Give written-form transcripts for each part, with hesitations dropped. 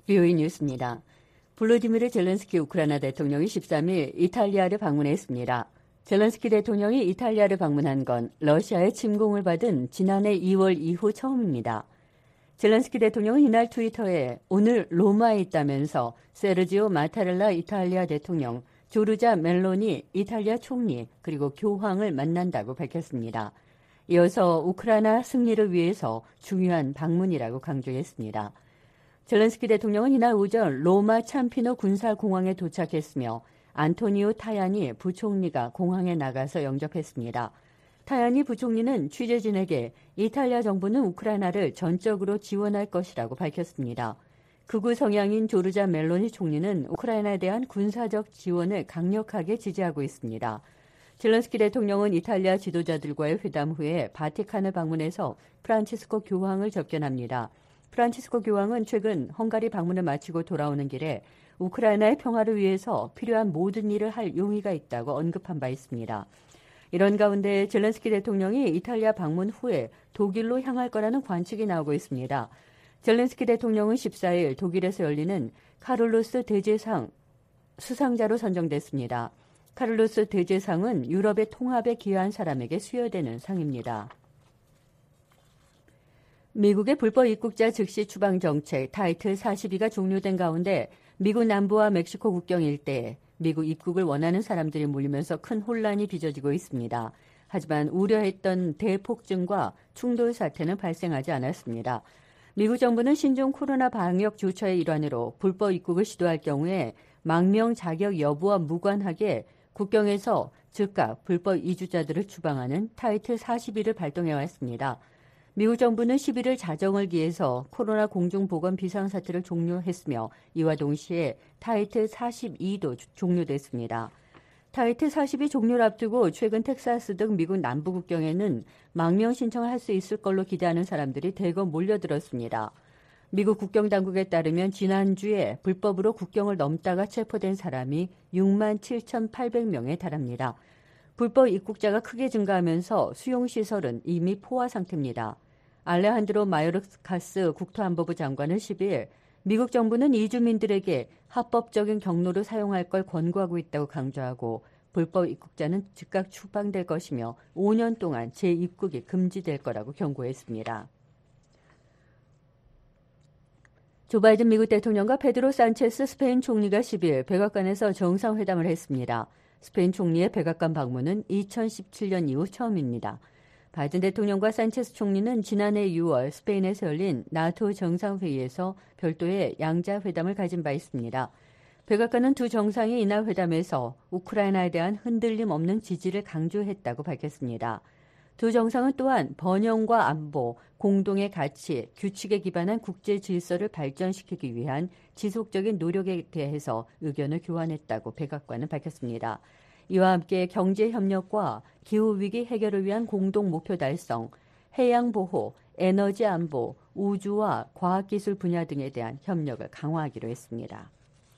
VOA 뉴스입니다. 볼로디미르 젤렌스키 우크라이나 대통령이 13일 이탈리아를 방문했습니다. 젤렌스키 대통령이 이탈리아를 방문한 건 러시아의 침공을 받은 지난해 2월 이후 처음입니다. 젤렌스키 대통령은 이날 트위터에 오늘 로마에 있다면서 세르지오 마타렐라 이탈리아 대통령, 조르자 멜로니 이탈리아 총리, 그리고 교황을 만난다고 밝혔습니다. 이어서 우크라이나 승리를 위해서 중요한 방문이라고 강조했습니다. 젤렌스키 대통령은 이날 오전 로마 참피노 군사공항에 도착했으며 안토니오 타야니 부총리가 공항에 나가서 영접했습니다. 타야니 부총리는 취재진에게 이탈리아 정부는 우크라이나를 전적으로 지원할 것이라고 밝혔습니다. 극우 성향인 조르자 멜로니 총리는 우크라이나에 대한 군사적 지원을 강력하게 지지하고 있습니다. 젤렌스키 대통령은 이탈리아 지도자들과의 회담 후에 바티칸을 방문해서 프란치스코 교황을 접견합니다. 프란치스코 교황은 최근 헝가리 방문을 마치고 돌아오는 길에 우크라이나의 평화를 위해서 필요한 모든 일을 할 용의가 있다고 언급한 바 있습니다. 이런 가운데 젤렌스키 대통령이 이탈리아 방문 후에 독일로 향할 거라는 관측이 나오고 있습니다. 젤렌스키 대통령은 14일 독일에서 열리는 카를로스 대제상 수상자로 선정됐습니다. 카를로스 대제상은 유럽의 통합에 기여한 사람에게 수여되는 상입니다. 미국의 불법 입국자 즉시 추방 정책 타이틀 42가 종료된 가운데 미국 남부와 멕시코 국경 일대에 미국 입국을 원하는 사람들이 몰리면서 큰 혼란이 빚어지고 있습니다. 하지만 우려했던 대폭증과 충돌 사태는 발생하지 않았습니다. 미국 정부는 신종 코로나 방역 조처의 일환으로 불법 입국을 시도할 경우에 망명 자격 여부와 무관하게 국경에서 즉각 불법 이주자들을 추방하는 타이틀 42를 발동해왔습니다. 미국 정부는 11일 자정을 기해서 코로나 공중보건 비상사태를 종료했으며 이와 동시에 타이틀 42도 종료됐습니다. 타이틀 42 종료를 앞두고 최근 텍사스 등 미국 남부 국경에는 망명 신청을 할 수 있을 걸로 기대하는 사람들이 대거 몰려들었습니다. 미국 국경당국에 따르면 지난주에 불법으로 국경을 넘다가 체포된 사람이 6만 7,800명에 달합니다. 불법 입국자가 크게 증가하면서 수용시설은 이미 포화 상태입니다. 알레한드로 마요르카스 국토안보부 장관은 10일 미국 정부는 이주민들에게 합법적인 경로를 사용할 걸 권고하고 있다고 강조하고 불법 입국자는 즉각 추방될 것이며 5년 동안 재입국이 금지될 거라고 경고했습니다. 조 바이든 미국 대통령과 페드로 산체스 스페인 총리가 10일 백악관에서 정상회담을 했습니다. 스페인 총리의 백악관 방문은 2017년 이후 처음입니다. 바이든 대통령과 산체스 총리는 지난해 6월 스페인에서 열린 나토 정상회의에서 별도의 양자회담을 가진 바 있습니다. 백악관은 두 정상이 이날 회담에서 우크라이나에 대한 흔들림 없는 지지를 강조했다고 밝혔습니다. 두 정상은 또한 번영과 안보, 공동의 가치, 규칙에 기반한 국제 질서를 발전시키기 위한 지속적인 노력에 대해서 의견을 교환했다고 백악관은 밝혔습니다. 이와 함께 경제 협력과 기후위기 해결을 위한 공동 목표 달성, 해양 보호, 에너지 안보, 우주와 과학기술 분야 등에 대한 협력을 강화하기로 했습니다.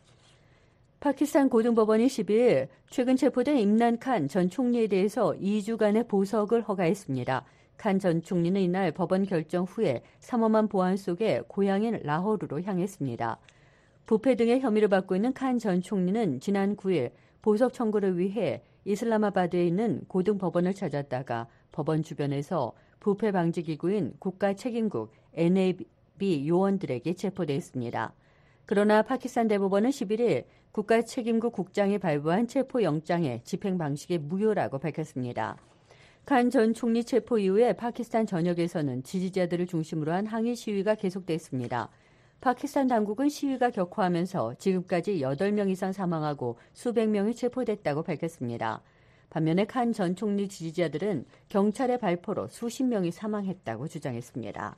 파키스탄 고등법원이 10일 최근 체포된 임란 칸 전 총리에 대해서 2주간의 보석을 허가했습니다. 칸 전 총리는 이날 법원 결정 후에 삼엄한 보안 속에 고향인 라호르로 향했습니다. 부패 등의 혐의를 받고 있는 칸 전 총리는 지난 9일 보석 청구를 위해 이슬라마바드에 있는 고등법원을 찾았다가 법원 주변에서 부패 방지 기구인 국가책임국 NAB 요원들에게 체포됐습니다. 그러나 파키스탄 대법원은 11일 국가책임국 국장이 발부한 체포영장의 집행 방식이 무효라고 밝혔습니다. 칸 전 총리 체포 이후에 파키스탄 전역에서는 지지자들을 중심으로 한 항의 시위가 계속됐습니다. 파키스탄 당국은 시위가 격화하면서 지금까지 8명 이상 사망하고 수백 명이 체포됐다고 밝혔습니다. 반면에 칸 전 총리 지지자들은 경찰의 발포로 수십 명이 사망했다고 주장했습니다.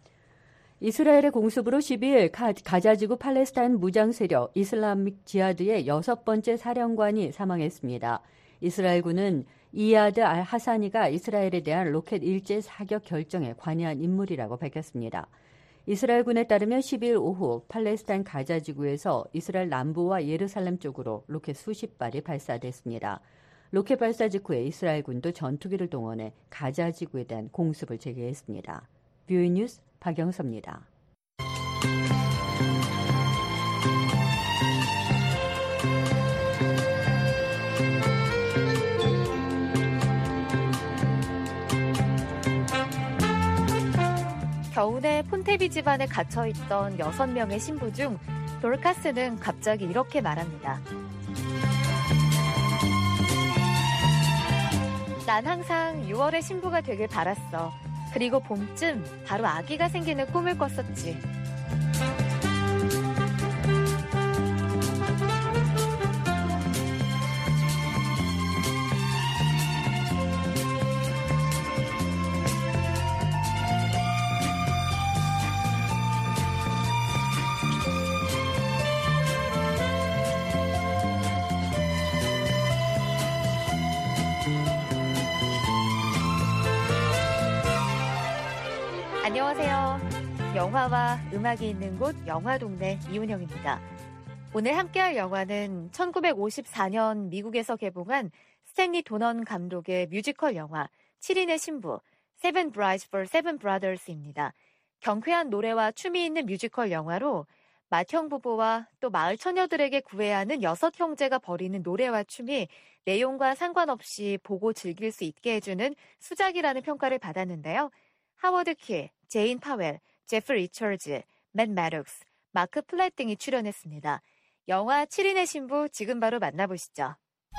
이스라엘의 공습으로 12일 가자지구 팔레스타인 무장세력 이슬라믹 지하드의 6번째 사령관이 사망했습니다. 이스라엘군은 이아드 알 하사니가 이스라엘에 대한 로켓 일제 사격 결정에 관여한 인물이라고 밝혔습니다. 이스라엘군에 따르면 10일 오후 팔레스타인 가자지구에서 이스라엘 남부와 예루살렘 쪽으로 로켓 수십 발이 발사됐습니다. 로켓 발사 직후에 이스라엘군도 전투기를 동원해 가자지구에 대한 공습을 재개했습니다. VOA 뉴스 박영서입니다. 겨우내 폰테비 집안에 갇혀있던 6명의 신부 중 도르카스는 갑자기 이렇게 말합니다. 난 항상 6월에 신부가 되길 바랐어. 그리고 봄쯤 바로 아기가 생기는 꿈을 꿨었지. 안녕하세요. 영화와 음악이 있는 곳 영화동네 이은영입니다. 오늘 함께할 영화는 1954년 미국에서 개봉한 스탠리 도넌 감독의 뮤지컬 영화 7인의 신부, Seven Brides for Seven Brothers입니다. 경쾌한 노래와 춤이 있는 뮤지컬 영화로 맏형 부부와 또 마을 처녀들에게 구애야 하는 6형제가 벌이는 노래와 춤이 내용과 상관없이 보고 즐길 수 있게 해주는 수작이라는 평가를 받았는데요. 하워드 킬, 제인 파웰, 제프 리처즈, 맷 매독스, 마크 플랫 등이 출연했습니다. 영화 7인의 신부 지금 바로 만나보시죠.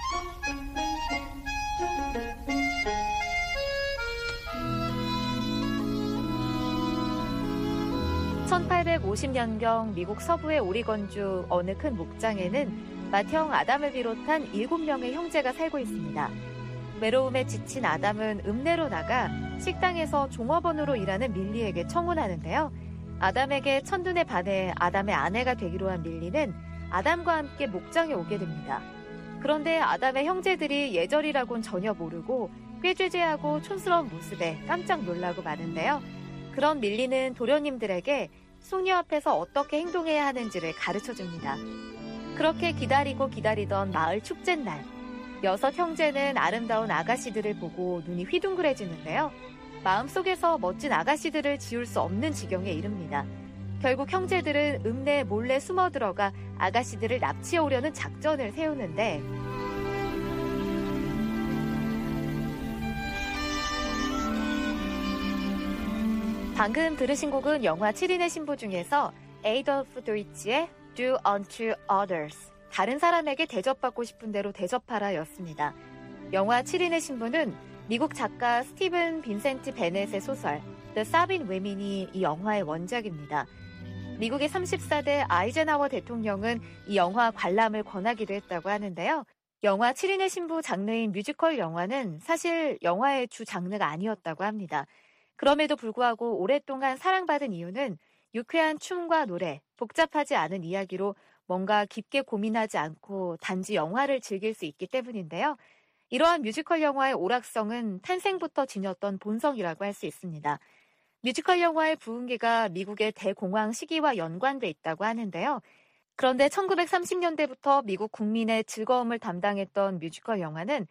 1850년경 미국 서부의 오리건주 어느 큰 목장에는 맏형 아담을 비롯한 7명의 형제가 살고 있습니다. 외로움에 지친 아담은 읍내로 나가 식당에서 종업원으로 일하는 밀리에게 청혼하는데요. 아담에게 첫눈에 반해 아담의 아내가 되기로 한 밀리는 아담과 함께 목장에 오게 됩니다. 그런데 아담의 형제들이 예절이라고는 전혀 모르고 꾀죄죄하고 촌스러운 모습에 깜짝 놀라고 마는데요. 그런 밀리는 도련님들에게 숙녀 앞에서 어떻게 행동해야 하는지를 가르쳐줍니다. 그렇게 기다리고 기다리던 마을 축제날, 6 형제는 아름다운 아가씨들을 보고 눈이 휘둥그레지는데요. 마음속에서 멋진 아가씨들을 지울 수 없는 지경에 이릅니다. 결국 형제들은 읍내에 몰래 숨어 들어가 아가씨들을 납치해 오려는 작전을 세우는데 방금 들으신 곡은 영화 7인의 신부 중에서 에이돌프 도이치의 Do Unto Others, 다른 사람에게 대접받고 싶은 대로 대접하라 였습니다. 영화 7인의 신부는 미국 작가 스티븐 빈센트 베넷의 소설 The Sabine Women이 이 영화의 원작입니다. 미국의 34대 아이젠하워 대통령은 이 영화 관람을 권하기도 했다고 하는데요. 영화 7인의 신부 장르인 뮤지컬 영화는 사실 영화의 주 장르가 아니었다고 합니다. 그럼에도 불구하고 오랫동안 사랑받은 이유는 유쾌한 춤과 노래, 복잡하지 않은 이야기로 뭔가 깊게 고민하지 않고 단지 영화를 즐길 수 있기 때문인데요. 이러한 뮤지컬 영화의 오락성은 탄생부터 지녔던 본성이라고 할 수 있습니다. 뮤지컬 영화의 부흥기가 미국의 대공황 시기와 연관돼 있다고 하는데요. 그런데 1930년대부터 미국 국민의 즐거움을 담당했던 뮤지컬 영화는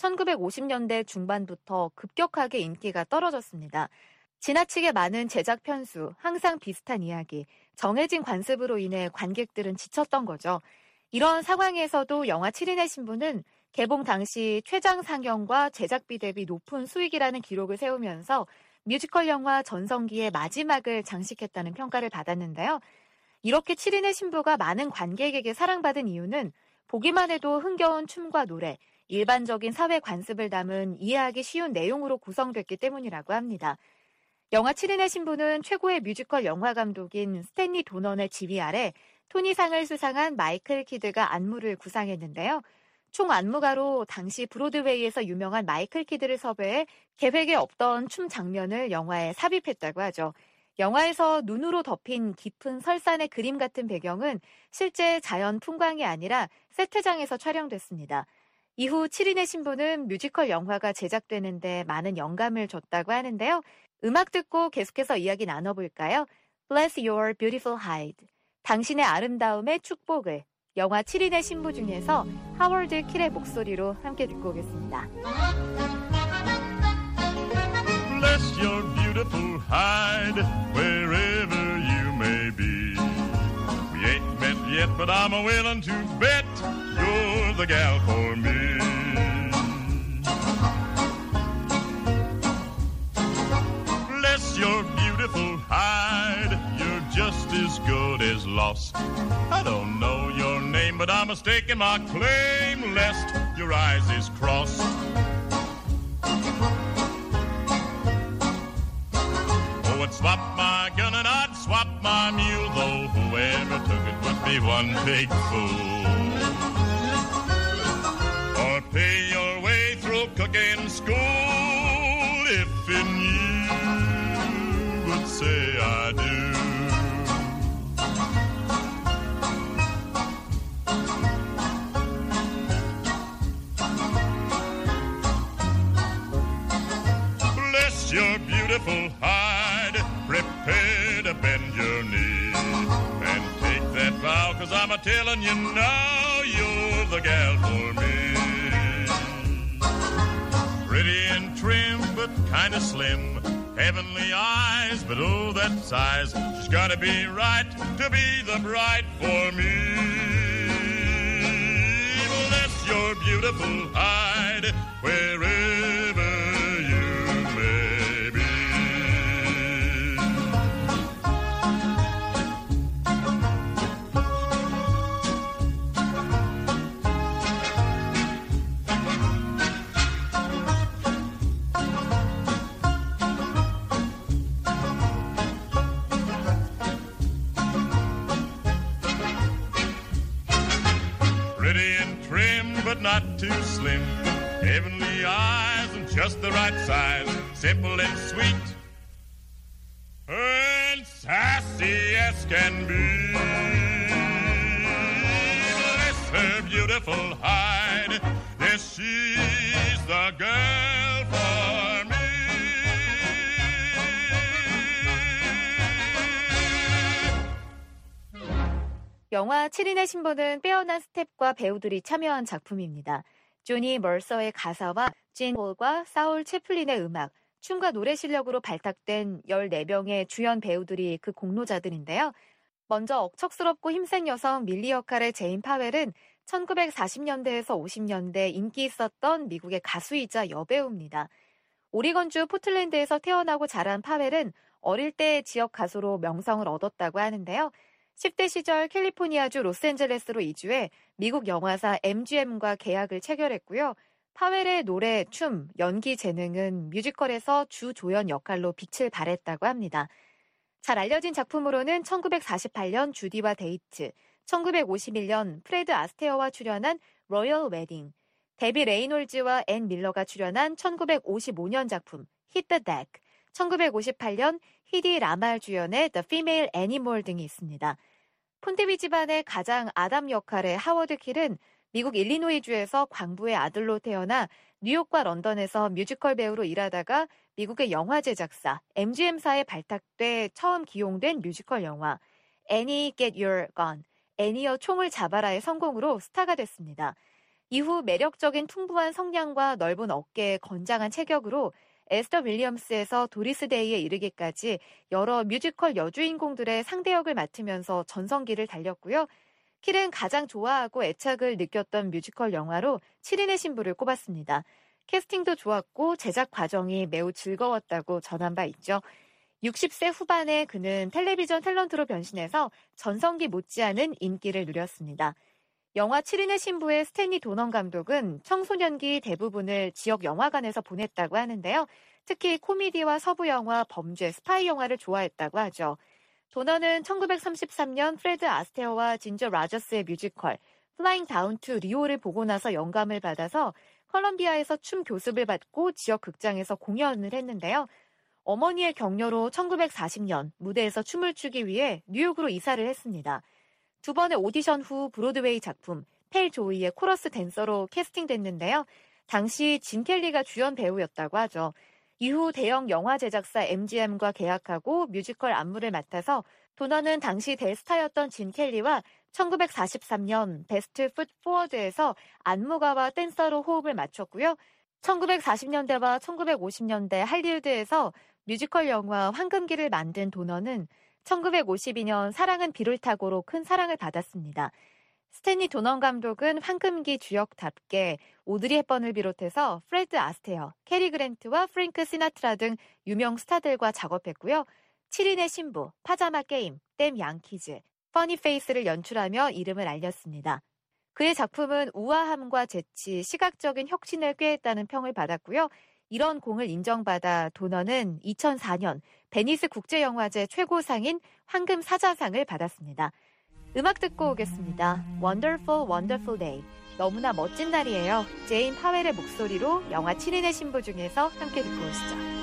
1950년대 중반부터 급격하게 인기가 떨어졌습니다. 지나치게 많은 제작 편수, 항상 비슷한 이야기, 정해진 관습으로 인해 관객들은 지쳤던 거죠. 이런 상황에서도 영화 7인의 신부는 개봉 당시 최장 상영과 제작비 대비 높은 수익이라는 기록을 세우면서 뮤지컬 영화 전성기의 마지막을 장식했다는 평가를 받았는데요. 이렇게 7인의 신부가 많은 관객에게 사랑받은 이유는 보기만 해도 흥겨운 춤과 노래, 일반적인 사회 관습을 담은 이해하기 쉬운 내용으로 구성됐기 때문이라고 합니다. 영화 7인의 신부는 최고의 뮤지컬 영화 감독인 스탠리 도넌의 지휘 아래 토니상을 수상한 마이클 키드가 안무를 구상했는데요. 총 안무가로 당시 브로드웨이에서 유명한 마이클 키드를 섭외해 계획에 없던 춤 장면을 영화에 삽입했다고 하죠. 영화에서 눈으로 덮인 깊은 설산의 그림 같은 배경은 실제 자연 풍광이 아니라 세트장에서 촬영됐습니다. 이후 7인의 신부는 뮤지컬 영화가 제작되는데 많은 영감을 줬다고 하는데요. 음악 듣고 계속해서 이야기 나눠볼까요? Bless Your Beautiful Hide, 당신의 아름다움의 축복을, 영화 7인의 신부 중에서 하워드 킬의 목소리로 함께 듣고 오겠습니다. Bless your beautiful hide wherever you may be. We ain't met yet, but I'm willing to bet you're the gal for me. Bless your beautiful hide. lost. I don't know your name, but I'm mistaken my claim, lest your eyes is crossed. Oh, I'd swap my gun and I'd swap my mule, though whoever took it would be one big fool. Or pay your way through cooking school if in you would say I do. Bless your beautiful hide, prepare to bend your knee, and take that vow, 'cause I'm a-telling you now, you're the gal for me. Pretty and trim, but kinda slim, heavenly eyes, but oh, that size. She's gotta be right to be the bride for me. Bless your beautiful hide, wherever you may be. Pretty and trim, but not too slim. Heavenly eyes and just the right size. Simple and sweet, and sassy as can be. Bless her beautiful hide. Yes, she's the girl for me. 영화 7인의 신부는 빼어난 스텝과 배우들이 참여한 작품입니다. 조니 멀서의 가사와 진 홀과 사울 채플린의 음악, 춤과 노래 실력으로 발탁된 14명의 주연 배우들이 그 공로자들인데요. 먼저 억척스럽고 힘센 여성 밀리 역할의 제인 파웰은 1940년대에서 50년대 인기 있었던 미국의 가수이자 여배우입니다. 오리건주 포틀랜드에서 태어나고 자란 파웰은 어릴 때 지역 가수로 명성을 얻었다고 하는데요. 10대 시절 캘리포니아주 로스앤젤레스로 이주해 미국 영화사 MGM과 계약을 체결했고요. 파웰의 노래, 춤, 연기 재능은 뮤지컬에서 주 조연 역할로 빛을 발했다고 합니다. 잘 알려진 작품으로는 1948년 주디와 데이트, 1951년 프레드 아스테어와 출연한 로열 웨딩, 데비 레이놀즈와 앤 밀러가 출연한 1955년 작품 Hit the Deck, 1958년 히디 라말 주연의 The Female Animal 등이 있습니다. 폰테비 집안의 가장 아담 역할의 하워드 킬은 미국 일리노이주에서 광부의 아들로 태어나 뉴욕과 런던에서 뮤지컬 배우로 일하다가 미국의 영화 제작사 MGM사에 발탁돼 처음 기용된 뮤지컬 영화 Annie Get Your Gun, 애니여 총을 잡아라의 성공으로 스타가 됐습니다. 이후 매력적인 퉁부한 성량과 넓은 어깨의 건장한 체격으로 에스더 윌리엄스에서 도리스 데이에 이르기까지 여러 뮤지컬 여주인공들의 상대역을 맡으면서 전성기를 달렸고요. 킬은 가장 좋아하고 애착을 느꼈던 뮤지컬 영화로 7인의 신부를 꼽았습니다. 캐스팅도 좋았고 제작 과정이 매우 즐거웠다고 전한 바 있죠. 60세 후반에 그는 텔레비전 탤런트로 변신해서 전성기 못지않은 인기를 누렸습니다. 영화 7인의 신부의 스탠리 도넌 감독은 청소년기 대부분을 지역 영화관에서 보냈다고 하는데요. 특히 코미디와 서부 영화, 범죄, 스파이 영화를 좋아했다고 하죠. 도넌은 1933년 프레드 아스테어와 진저 라저스의 뮤지컬 플라잉 다운 투 리오를 보고 나서 영감을 받아서 컬럼비아에서 춤 교습을 받고 지역 극장에서 공연을 했는데요. 어머니의 격려로 1940년 무대에서 춤을 추기 위해 뉴욕으로 이사를 했습니다. 두 번의 오디션 후 브로드웨이 작품 펠 조이의 코러스 댄서로 캐스팅됐는데요. 당시 진 켈리가 주연 배우였다고 하죠. 이후 대형 영화 제작사 MGM과 계약하고 뮤지컬 안무를 맡아서 도넌은 당시 대스타였던 진 켈리와 1943년 베스트 풋 포워드에서 안무가와 댄서로 호흡을 맞췄고요. 1940년대와 1950년대 할리우드에서 뮤지컬 영화 황금기를 만든 도넌은 1952년 사랑은 비를 타고로 큰 사랑을 받았습니다. 스탠리 도넌 감독은 황금기 주역답게 오드리 헵번을 비롯해서 프레드 아스테어, 캐리 그랜트와 프랭크 시나트라 등 유명 스타들과 작업했고요. 7인의 신부, 파자마 게임, 댐 양키즈, 퍼니 페이스를 연출하며 이름을 알렸습니다. 그의 작품은 우아함과 재치, 시각적인 혁신을 꾀했다는 평을 받았고요. 이런 공을 인정받아 도너는 2004년 베니스 국제영화제 최고상인 황금 사자상을 받았습니다. 음악 듣고 오겠습니다. Wonderful, Wonderful Day. 너무나 멋진 날이에요. 제인 파웰의 목소리로 영화 7인의 신부 중에서 함께 듣고 오시죠.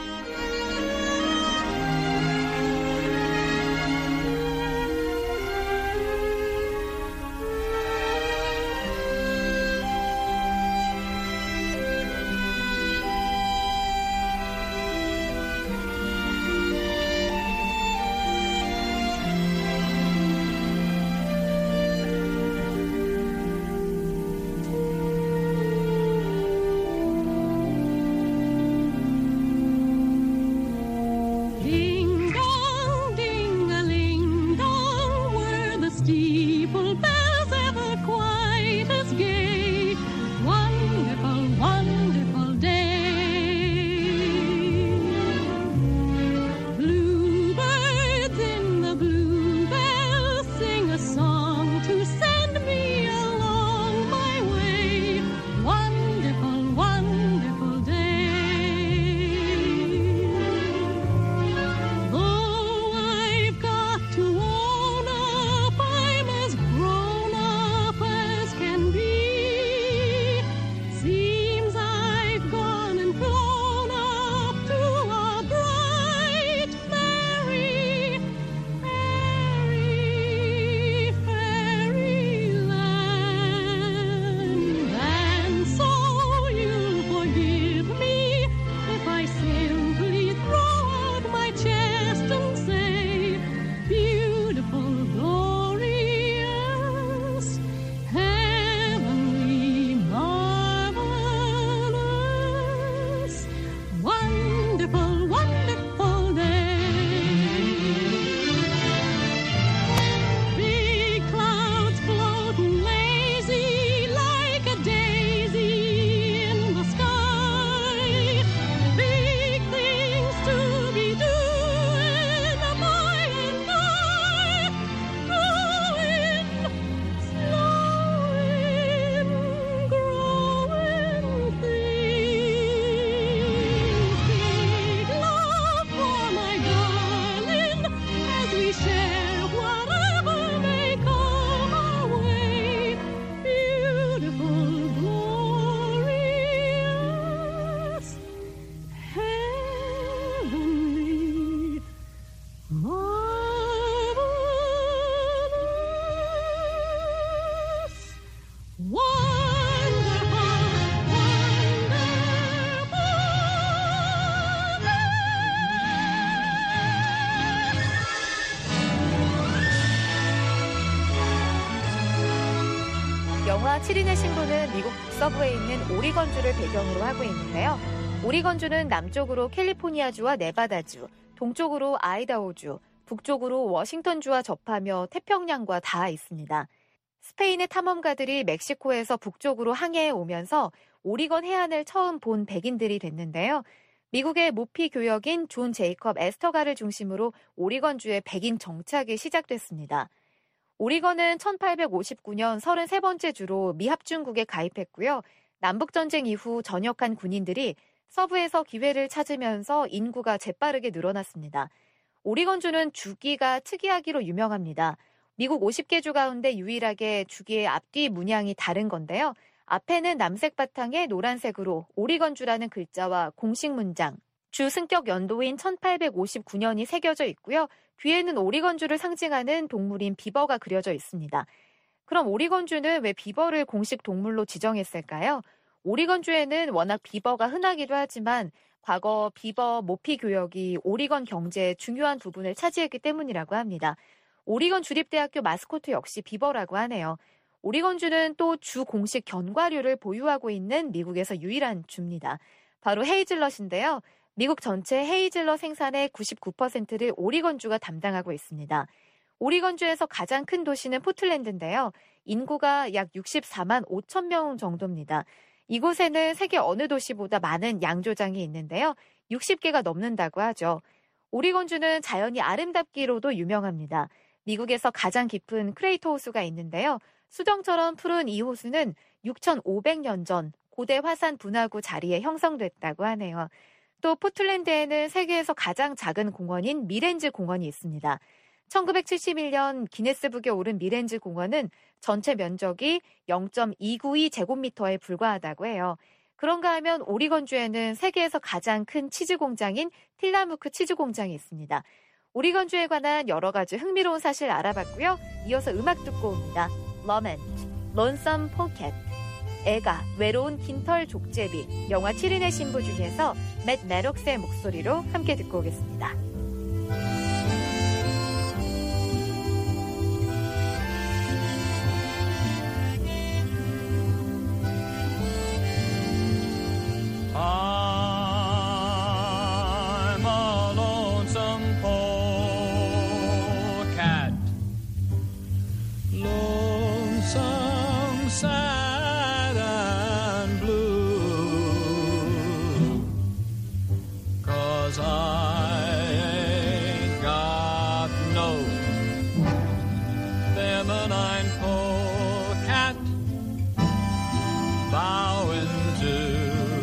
영화 7인의 신부는 미국 북서부에 있는 오리건주를 배경으로 하고 있는데요. 오리건주는 남쪽으로 캘리포니아주와 네바다주, 동쪽으로 아이다호주, 북쪽으로 워싱턴주와 접하며 태평양과 닿아 있습니다. 스페인의 탐험가들이 멕시코에서 북쪽으로 항해해 오면서 오리건 해안을 처음 본 백인들이 됐는데요. 미국의 모피 교역인 존 제이컵 에스터가를 중심으로 오리건주의 백인 정착이 시작됐습니다. 오리건은 1859년 33번째 주로 미합중국에 가입했고요. 남북전쟁 이후 전역한 군인들이 서부에서 기회를 찾으면서 인구가 재빠르게 늘어났습니다. 오리건주는 주기가 특이하기로 유명합니다. 미국 50개 주 가운데 유일하게 주기의 앞뒤 문양이 다른 건데요. 앞에는 남색 바탕에 노란색으로 오리건주라는 글자와 공식 문장, 주 승격 연도인 1859년이 새겨져 있고요. 뒤에는 오리건주를 상징하는 동물인 비버가 그려져 있습니다. 그럼 오리건주는 왜 비버를 공식 동물로 지정했을까요? 오리건주에는 워낙 비버가 흔하기도 하지만 과거 비버 모피 교역이 오리건 경제의 중요한 부분을 차지했기 때문이라고 합니다. 오리건 주립대학교 마스코트 역시 비버라고 하네요. 오리건주는 또 주 공식 견과류를 보유하고 있는 미국에서 유일한 주입니다. 바로 헤이즐넛인데요. 미국 전체 헤이즐넛 생산의 99%를 오리건주가 담당하고 있습니다. 오리건주에서 가장 큰 도시는 포틀랜드인데요. 인구가 약 64만 5천 명 정도입니다. 이곳에는 세계 어느 도시보다 많은 양조장이 있는데요. 60개가 넘는다고 하죠. 오리건주는 자연이 아름답기로도 유명합니다. 미국에서 가장 깊은 크레이터 호수가 있는데요. 수정처럼 푸른 이 호수는 6,500년 전 고대 화산 분화구 자리에 형성됐다고 하네요. 또 포틀랜드에는 세계에서 가장 작은 공원인 미렌즈 공원이 있습니다. 1971년 기네스북에 오른 미렌즈 공원은 전체 면적이 0.292제곱미터에 불과하다고 해요. 그런가 하면 오리건주에는 세계에서 가장 큰 치즈 공장인 틸라무크 치즈 공장이 있습니다. 오리건주에 관한 여러 가지 흥미로운 사실 알아봤고요. 이어서 음악 듣고 옵니다. 러멘, 론썸 포켓, 애가, 외로운 긴털 족제비, 영화 7인의 신부 중에서 맷 매록스의 목소리로 함께 듣고 오겠습니다. I'm a lonesome polecat, lonesome, sad and blue, 'cause I ain't got no feminine polecat vowing to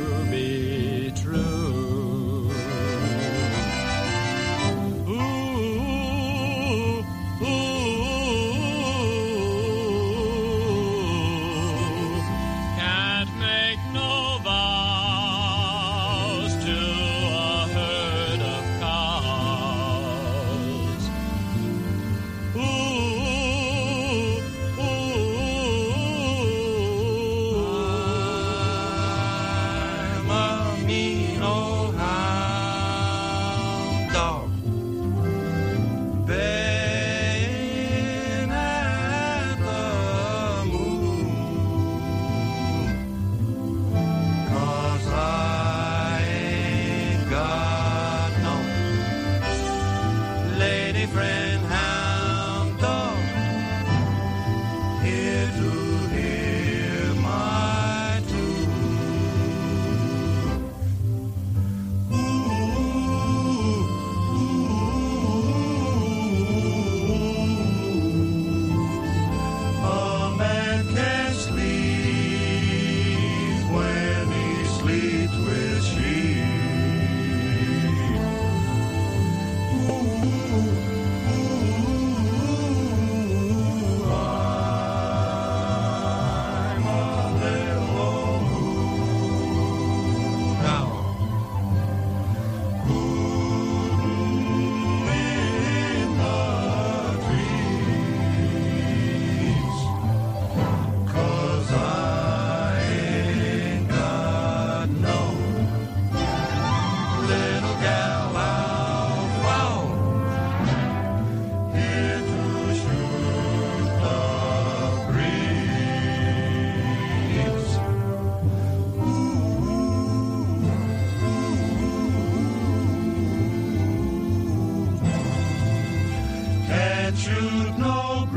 shoot no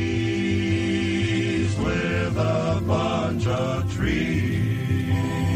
breeze with a bunch of trees.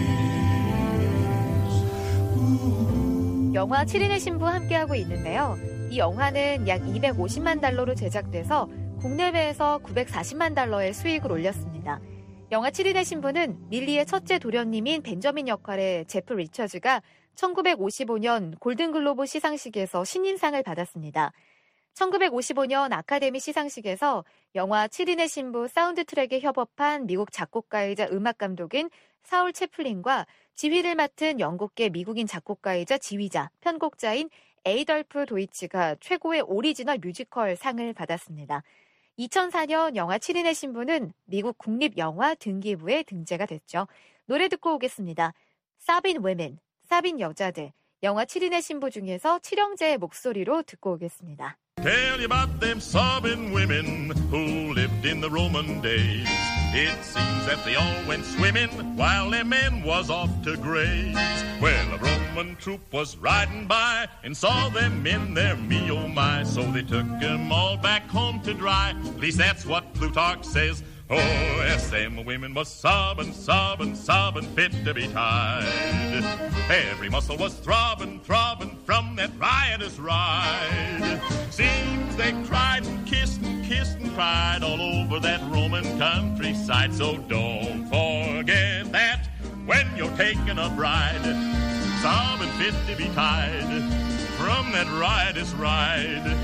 영화 7인의 신부 함께하고 있는데요. 이 영화는 약 250만 달러로 제작돼서 국내외에서 940만 달러의 수익을 올렸습니다. 영화 7인의 신부는 밀리의 첫째 도련님인 벤저민 역할의 제프 리처즈가 1955년 골든글로브 시상식에서 신인상을 받았습니다. 1955년 아카데미 시상식에서 영화 7인의 신부 사운드 트랙에 협업한 미국 작곡가이자 음악감독인 사울 채플린과 지휘를 맡은 영국계 미국인 작곡가이자 지휘자, 편곡자인 에이덜프 도이치가 최고의 오리지널 뮤지컬 상을 받았습니다. 2004년 영화 7인의 신부는 미국 국립영화 등기부에 등재가 됐죠. 노래 듣고 오겠습니다. 사빈 women, 사빈 여자들, 영화 7인의 신부 중에서 칠형제의 목소리로 듣고 오겠습니다. Tell you about them sobbing women who lived in the Roman days. It seems that they all went swimming while their men was off to graze. Well, a Roman troop was riding by and saw them in their me oh my. So they took them all back home to dry. At least that's what Plutarch says. Oh, yes, them women was sobbing, sobbing, sobbing, fit to be tied. Every muscle was throbbing, throbbing from that riotous ride. Seems they cried and kissed and cried all over that Roman countryside. So don't forget that when you're taking a bride, sobbing fit to be tied from that riotous ride.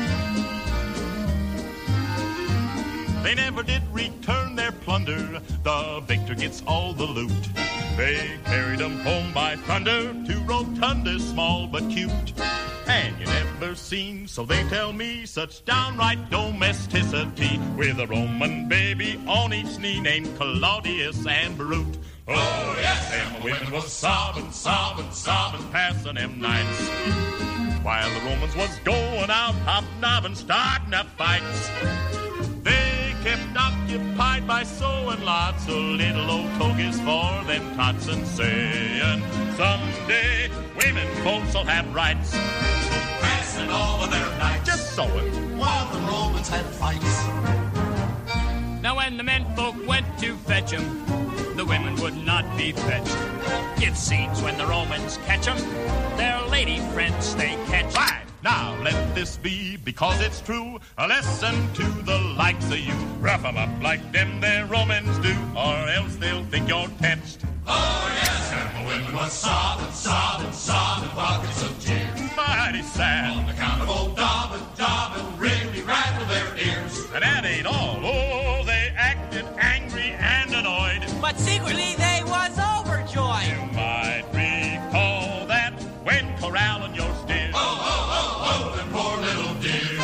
They never did return their plunder. The victor gets all the loot. They carried them home by thunder to rotundas small but cute. And you never seen, so they tell me, such downright domesticity, with a Roman baby on each knee named Claudius and Brute. Oh, yes, them women was sobbing, sobbing, sobbing, passing them nights, while the Romans was going out, hobnobbing, starting up fights. They kept occupied by sewing lots of little old togas for them tots, and saying, someday women folks will have rights. Passing over their nights, just sewing, while the Romans had fights. Now when the men folk went to fetch 'em, the women would not be fetched. It seems when the Romans catch 'em, their lady friends they catch. Right. Now let this be, because it's true, a lesson to the likes of you. Rough 'em up like them there Romans do, or else they'll think you're tetched. Oh yes, and the women was sobbing, sobbing, sobbing buckets of tears. Mighty sad, on account of old Dobbin really rattled their ears. And that ain't all, oh, they acted angry and annoyed, but secretly they was overjoyed. You might recall that when corralling your steers. Oh, them poor little dears.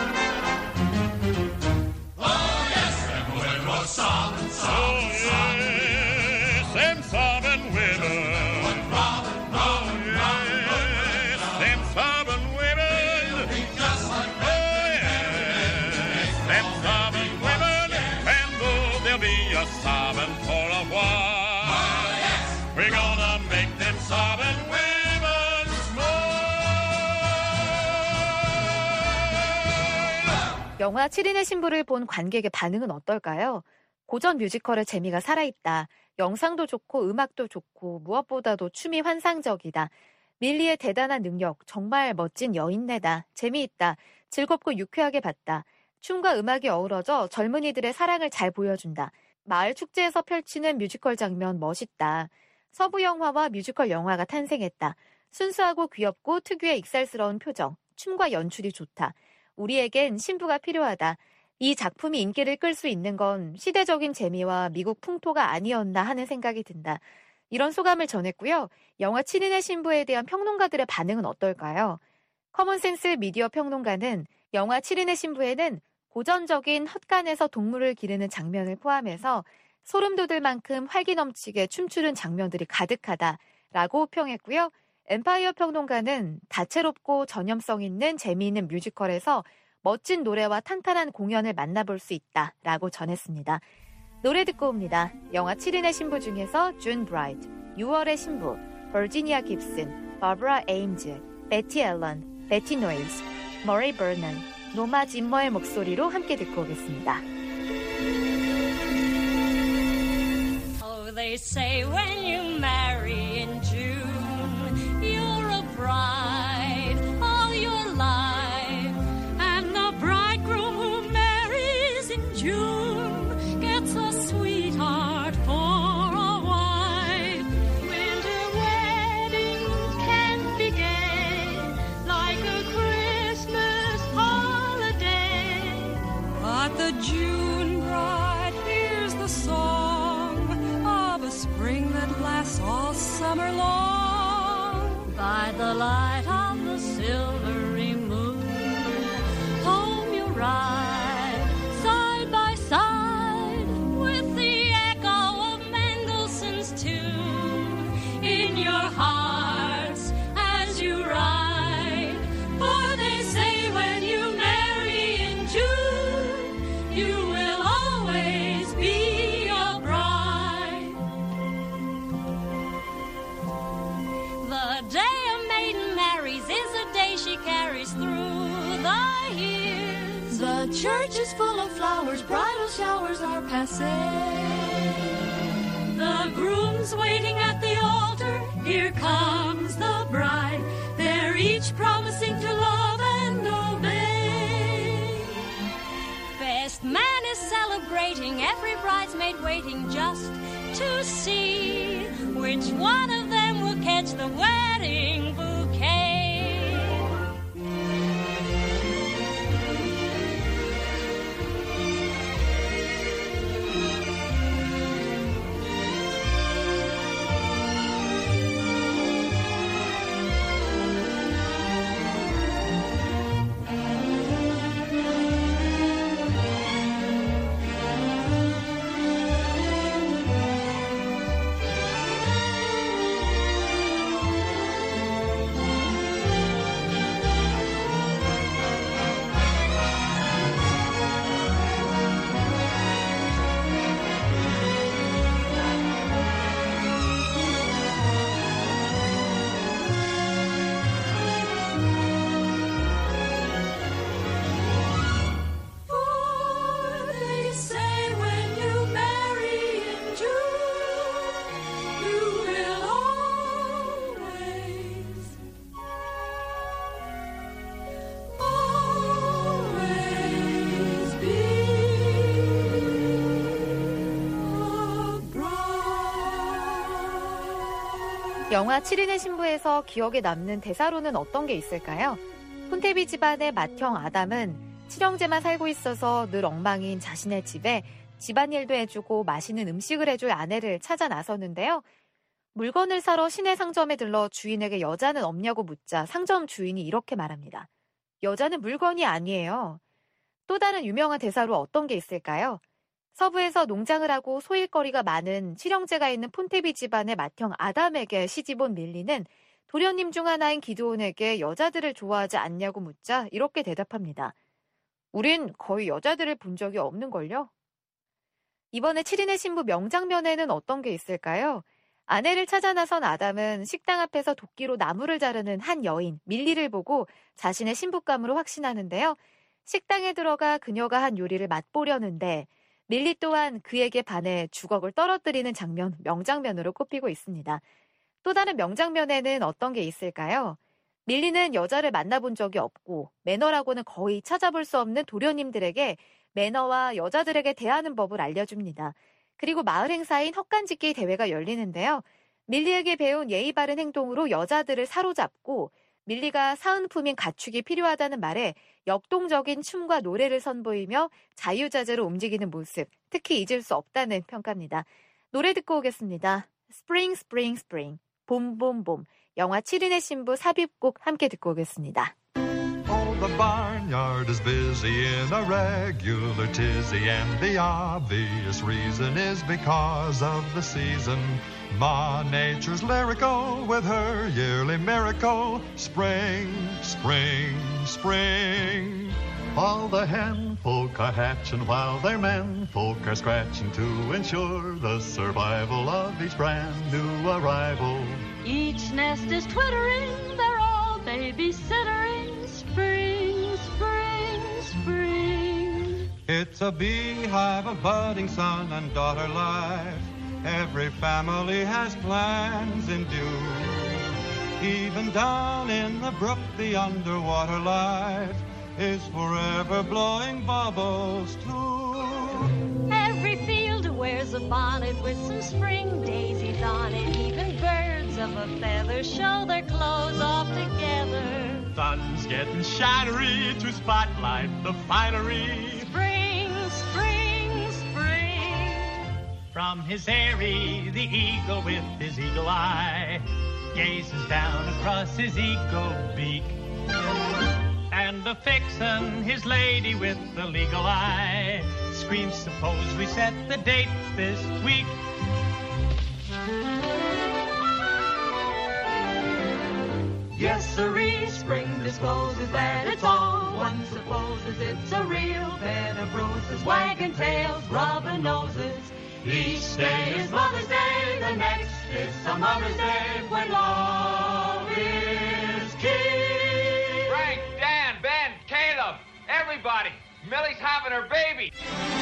Oh, yes, them women was sobbing, sobbing, sobbing. Yes, them sobbing women. Oh, yes, them sobbing women. Oh, yes, them sobbing women. And though there'll be a sobbing for a while, we're gonna make them sobbing women. 영화 7인의 신부를 본 관객의 반응은 어떨까요? 고전 뮤지컬의 재미가 살아있다. 영상도 좋고 음악도 좋고 무엇보다도 춤이 환상적이다. 밀리의 대단한 능력, 정말 멋진 여인네다. 재미있다. 즐겁고 유쾌하게 봤다. 춤과 음악이 어우러져 젊은이들의 사랑을 잘 보여준다. 마을 축제에서 펼치는 뮤지컬 장면 멋있다. 서부 영화와 뮤지컬 영화가 탄생했다. 순수하고 귀엽고 특유의 익살스러운 표정, 춤과 연출이 좋다. 우리에겐 신부가 필요하다. 이 작품이 인기를 끌 수 있는 건 시대적인 재미와 미국 풍토가 아니었나 하는 생각이 든다. 이런 소감을 전했고요. 영화 7인의 신부에 대한 평론가들의 반응은 어떨까요? 커먼센스 미디어 평론가는 영화 7인의 신부에는 고전적인 헛간에서 동물을 기르는 장면을 포함해서 소름 돋을 만큼 활기 넘치게 춤추는 장면들이 가득하다라고 평했고요. 엠파이어 평론가는 다채롭고 전염성 있는 재미있는 뮤지컬에서 멋진 노래와 탄탄한 공연을 만나볼 수 있다라고 전했습니다. 노래 듣고 옵니다. 영화 7인의 신부 중에서 준 브라이드, 6월의 신부, 버지니아 깁슨, 바브라 에임즈, 베티 앨런, 베티 노일스, 머리 버넌, 노마 짐머의 목소리로 함께 듣고 오겠습니다. Oh, they say when you marry in June bride all your life, and the bridegroom who marries in June gets a sweetheart for a wife. Winter weddings can be gay, like a Christmas holiday, but the June bride hears the song of a spring that lasts all summer. The church is full of flowers, bridal showers are passé. The groom's waiting at the altar, here comes the bride. They're each promising to love and obey. Best man is celebrating, every bridesmaid waiting just to see which one of them will catch the wedding bouquet. 영화 7인의 신부에서 기억에 남는 대사로는 어떤 게 있을까요? 폰테비 집안의 맏형 아담은 칠형제만 살고 있어서 늘 엉망인 자신의 집에 집안일도 해주고 맛있는 음식을 해줄 아내를 찾아 나섰는데요. 물건을 사러 시내 상점에 들러 주인에게 여자는 없냐고 묻자 상점 주인이 이렇게 말합니다. 여자는 물건이 아니에요. 또 다른 유명한 대사로 어떤 게 있을까요? 서부에서 농장을 하고 소일거리가 많은 칠형제가 있는 폰테비 집안의 맏형 아담에게 시집온 밀리는 도련님 중 하나인 기드온에게 여자들을 좋아하지 않냐고 묻자 이렇게 대답합니다. 우린 거의 여자들을 본 적이 없는걸요? 이번에 7인의 신부 명장면에는 어떤 게 있을까요? 아내를 찾아 나선 아담은 식당 앞에서 도끼로 나무를 자르는 한 여인 밀리를 보고 자신의 신부감으로 확신하는데요. 식당에 들어가 그녀가 한 요리를 맛보려는데 밀리 또한 그에게 반해 주걱을 떨어뜨리는 장면, 명장면으로 꼽히고 있습니다. 또 다른 명장면에는 어떤 게 있을까요? 밀리는 여자를 만나본 적이 없고 매너라고는 거의 찾아볼 수 없는 도련님들에게 매너와 여자들에게 대하는 법을 알려줍니다. 그리고 마을 행사인 헛간짓기 대회가 열리는데요. 밀리에게 배운 예의 바른 행동으로 여자들을 사로잡고 밀리가 사은품인 가축이 필요하다는 말에 역동적인 춤과 노래를 선보이며 자유자재로 움직이는 모습, 특히 잊을 수 없다는 평가입니다. 노래 듣고 오겠습니다. Spring, Spring, Spring, 봄, 봄, 봄. 영화 7인의 신부 삽입곡 함께 듣고 오겠습니다. The barnyard is busy in a regular tizzy, and the obvious reason is because of the season. Ma Nature's lyrical with her yearly miracle. Spring, spring, spring. All the hen folk are hatching while their men folk are scratching to ensure the survival of each brand new arrival. Each nest is twittering, they're all babysittering. Spring, spring, spring. It's a beehive of budding son and daughter life. Every family has plans in view. Even down in the brook, the underwater life is forever blowing bubbles too. Every field wears a bonnet with some spring daisies on it. Even birds of a feather show their clothes off together. Sun's getting shinery to spotlight the finery. Spring, spring, spring. From his eyrie, the eagle with his eagle eye gazes down across his eagle beak. And the vixen, his lady with the legal eye, screams, suppose we set the date this week. Yes, sirree, spring discloses that it's all one supposes it's a real bed of roses, wagging tails, rubbing noses. Each day is Mother's Day, the next is some Mother's Day when love is king. Frank, Dan, Ben, Caleb, everybody, Millie's having her baby.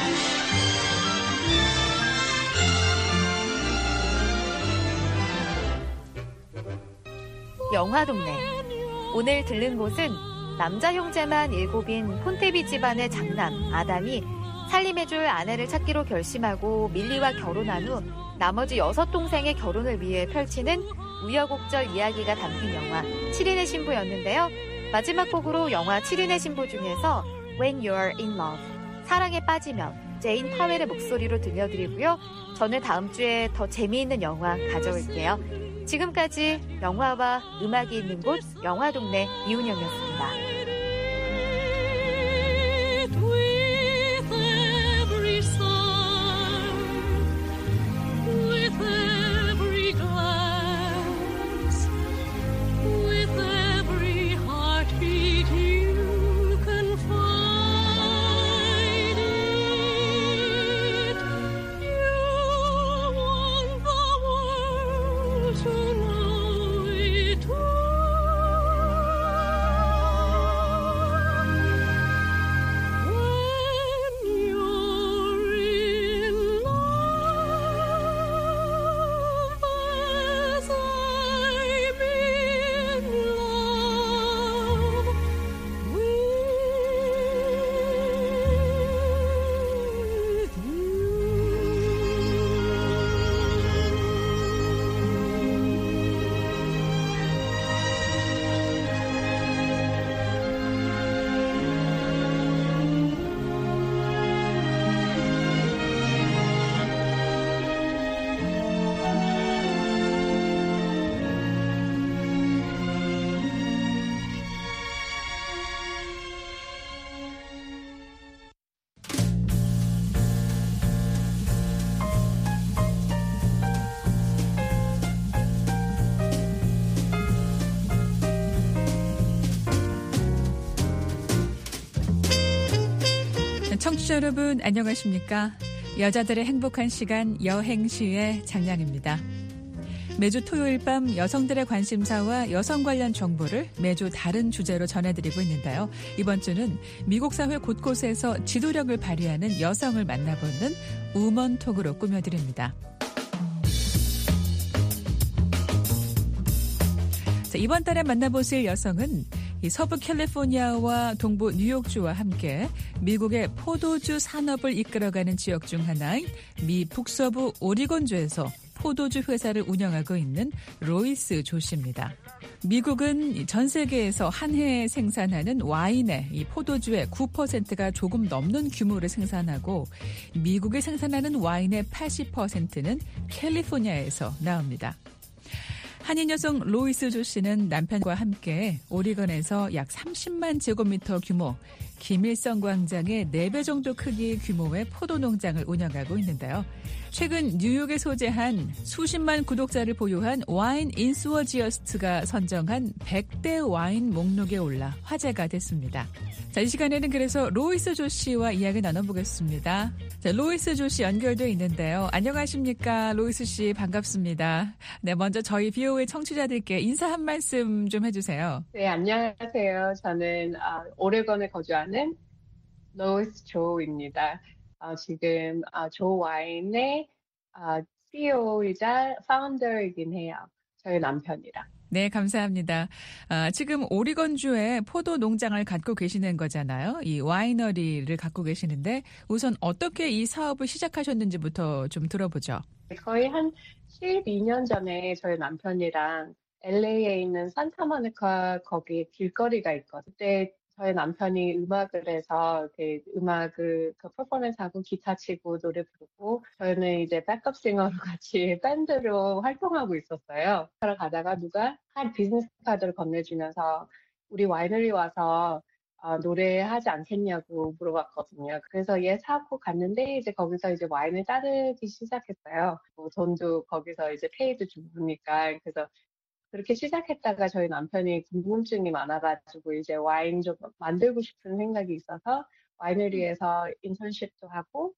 영화동네. 오늘 들른 곳은 남자 형제만 7인 폰테비 집안의 장남 아담이 살림해줄 아내를 찾기로 결심하고 밀리와 결혼한 후 나머지 6동생의 결혼을 위해 펼치는 우여곡절 이야기가 담긴 영화 7인의 신부였는데요. 마지막 곡으로 영화 7인의 신부 중에서 When You're in Love, 사랑에 빠지면 제인 파웰의 목소리로 들려드리고요. 저는 다음 주에 더 재미있는 영화 가져올게요. 지금까지 영화와 음악이 있는 곳 영화동네 이운영이었습니다. 청취자 여러분 안녕하십니까? 여자들의 행복한 시간 여행시의 장량입니다. 매주 토요일 밤 여성들의 관심사와 여성 관련 정보를 매주 다른 주제로 전해드리고 있는데요. 이번 주는 미국 사회 곳곳에서 지도력을 발휘하는 여성을 만나보는 우먼톡으로 꾸며드립니다. 자, 이번 달에 만나보실 여성은 이 서부 캘리포니아와 동부 뉴욕주와 함께 미국의 포도주 산업을 이끌어가는 지역 중 하나인 미 북서부 오리곤주에서 포도주 회사를 운영하고 있는 로이스 조 씨입니다. 미국은 전 세계에서 한 해에 생산하는 와인의 이 포도주의 9%가 조금 넘는 규모를 생산하고 미국이 생산하는 와인의 80%는 캘리포니아에서 나옵니다. 한인 여성 로이스 조 씨는 남편과 함께 오리건에서 약 30만 제곱미터 규모 김일성 광장의 4배 정도 크기 규모의 포도 농장을 운영하고 있는데요. 최근 뉴욕에 소재한 수십만 구독자를 보유한 와인 인수어지어스트가 선정한 100대 와인 목록에 올라 화제가 됐습니다. 자, 이 시간에는 그래서 로이스 조 씨와 이야기 나눠보겠습니다. 자, 로이스 조 씨 연결돼 있는데요. 안녕하십니까? 로이스 씨 반갑습니다. 네, 먼저 저희 BOA 청취자들께 인사 한 말씀 좀 해주세요. 네, 안녕하세요. 저는 오레곤에 거주하는 로이스 조입니다. 지금 조 와인의 CEO이자 파운더이긴 해요. 저희 남편이랑. 네, 감사합니다. 지금 오리건주에 포도 농장을 갖고 계시는 거잖아요. 이 와이너리를 갖고 계시는데 우선 어떻게 이 사업을 시작하셨는지부터 좀 들어보죠. 거의 한 12년 전에 저희 남편이랑 LA에 있는 산타모니카 거기 길거리가 있거든요. 그때 저희 남편이 음악을 해서 음악을 퍼포먼스 하고 기타 치고 노래 부르고 저희는 이제 백업 싱어로 같이 밴드로 활동하고 있었어요. 그러 가다가 누가 한 비즈니스 카드를 건네주면서 우리 와이너리 와서 노래하지 않겠냐고 물어봤거든요. 그래서 얘 사고 갔는데 이제 거기서 이제 와인을 따르기 시작했어요. 돈도 거기서 이제 페이도 주니까. 그래서 그렇게 시작했다가 저희 남편이 궁금증이 많아가지고 이제 와인 좀 만들고 싶은 생각이 있어서 와이너리에서 인턴십도 하고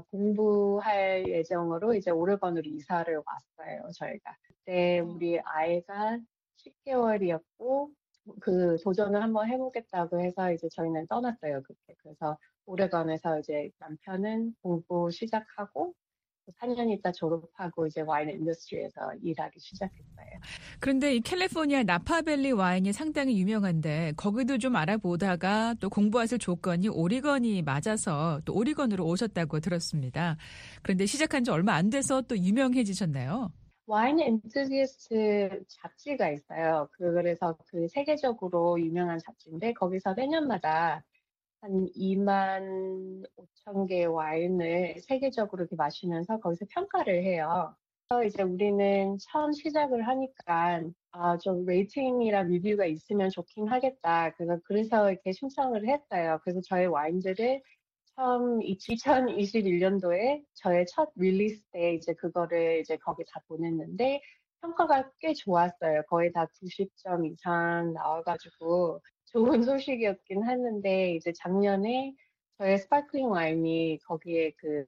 공부할 예정으로 이제 오레곤으로 이사를 왔어요, 저희가. 그때 우리 아이가 10개월이었고 그 도전을 한번 해보겠다고 해서 이제 저희는 떠났어요. 그때. 그래서 오레건에서 이제 남편은 공부 시작하고 4년 있다 졸업하고 이제 와인 인더스트리에서 일하기 시작했어요. 그런데 이 캘리포니아 나파밸리 와인이 상당히 유명한데 거기도 좀 알아보다가 또 공부하실 조건이 오리건이 맞아서 또 오리건으로 오셨다고 들었습니다. 그런데 시작한 지 얼마 안 돼서 또 유명해지셨나요? 와인 엔투지애스트 잡지가 있어요. 그래서 그 세계적으로 유명한 잡지인데 거기서 매년마다 한 2만 5천 개의 와인을 세계적으로 이렇게 마시면서 거기서 평가를 해요. 그래서 이제 우리는 처음 시작을 하니까 좀 레이팅이랑 리뷰가 있으면 좋긴 하겠다. 그래서 이렇게 신청을 했어요. 그래서 저의 와인들을 처음 2021년도에 저의 첫 릴리스 때 이제 그거를 이제 거기 다 보냈는데 평가가 꽤 좋았어요. 거의 다 90점 이상 나와가지고 좋은 소식이었긴 했는데 이제 작년에 저의 스파클링 와인이 거기에 그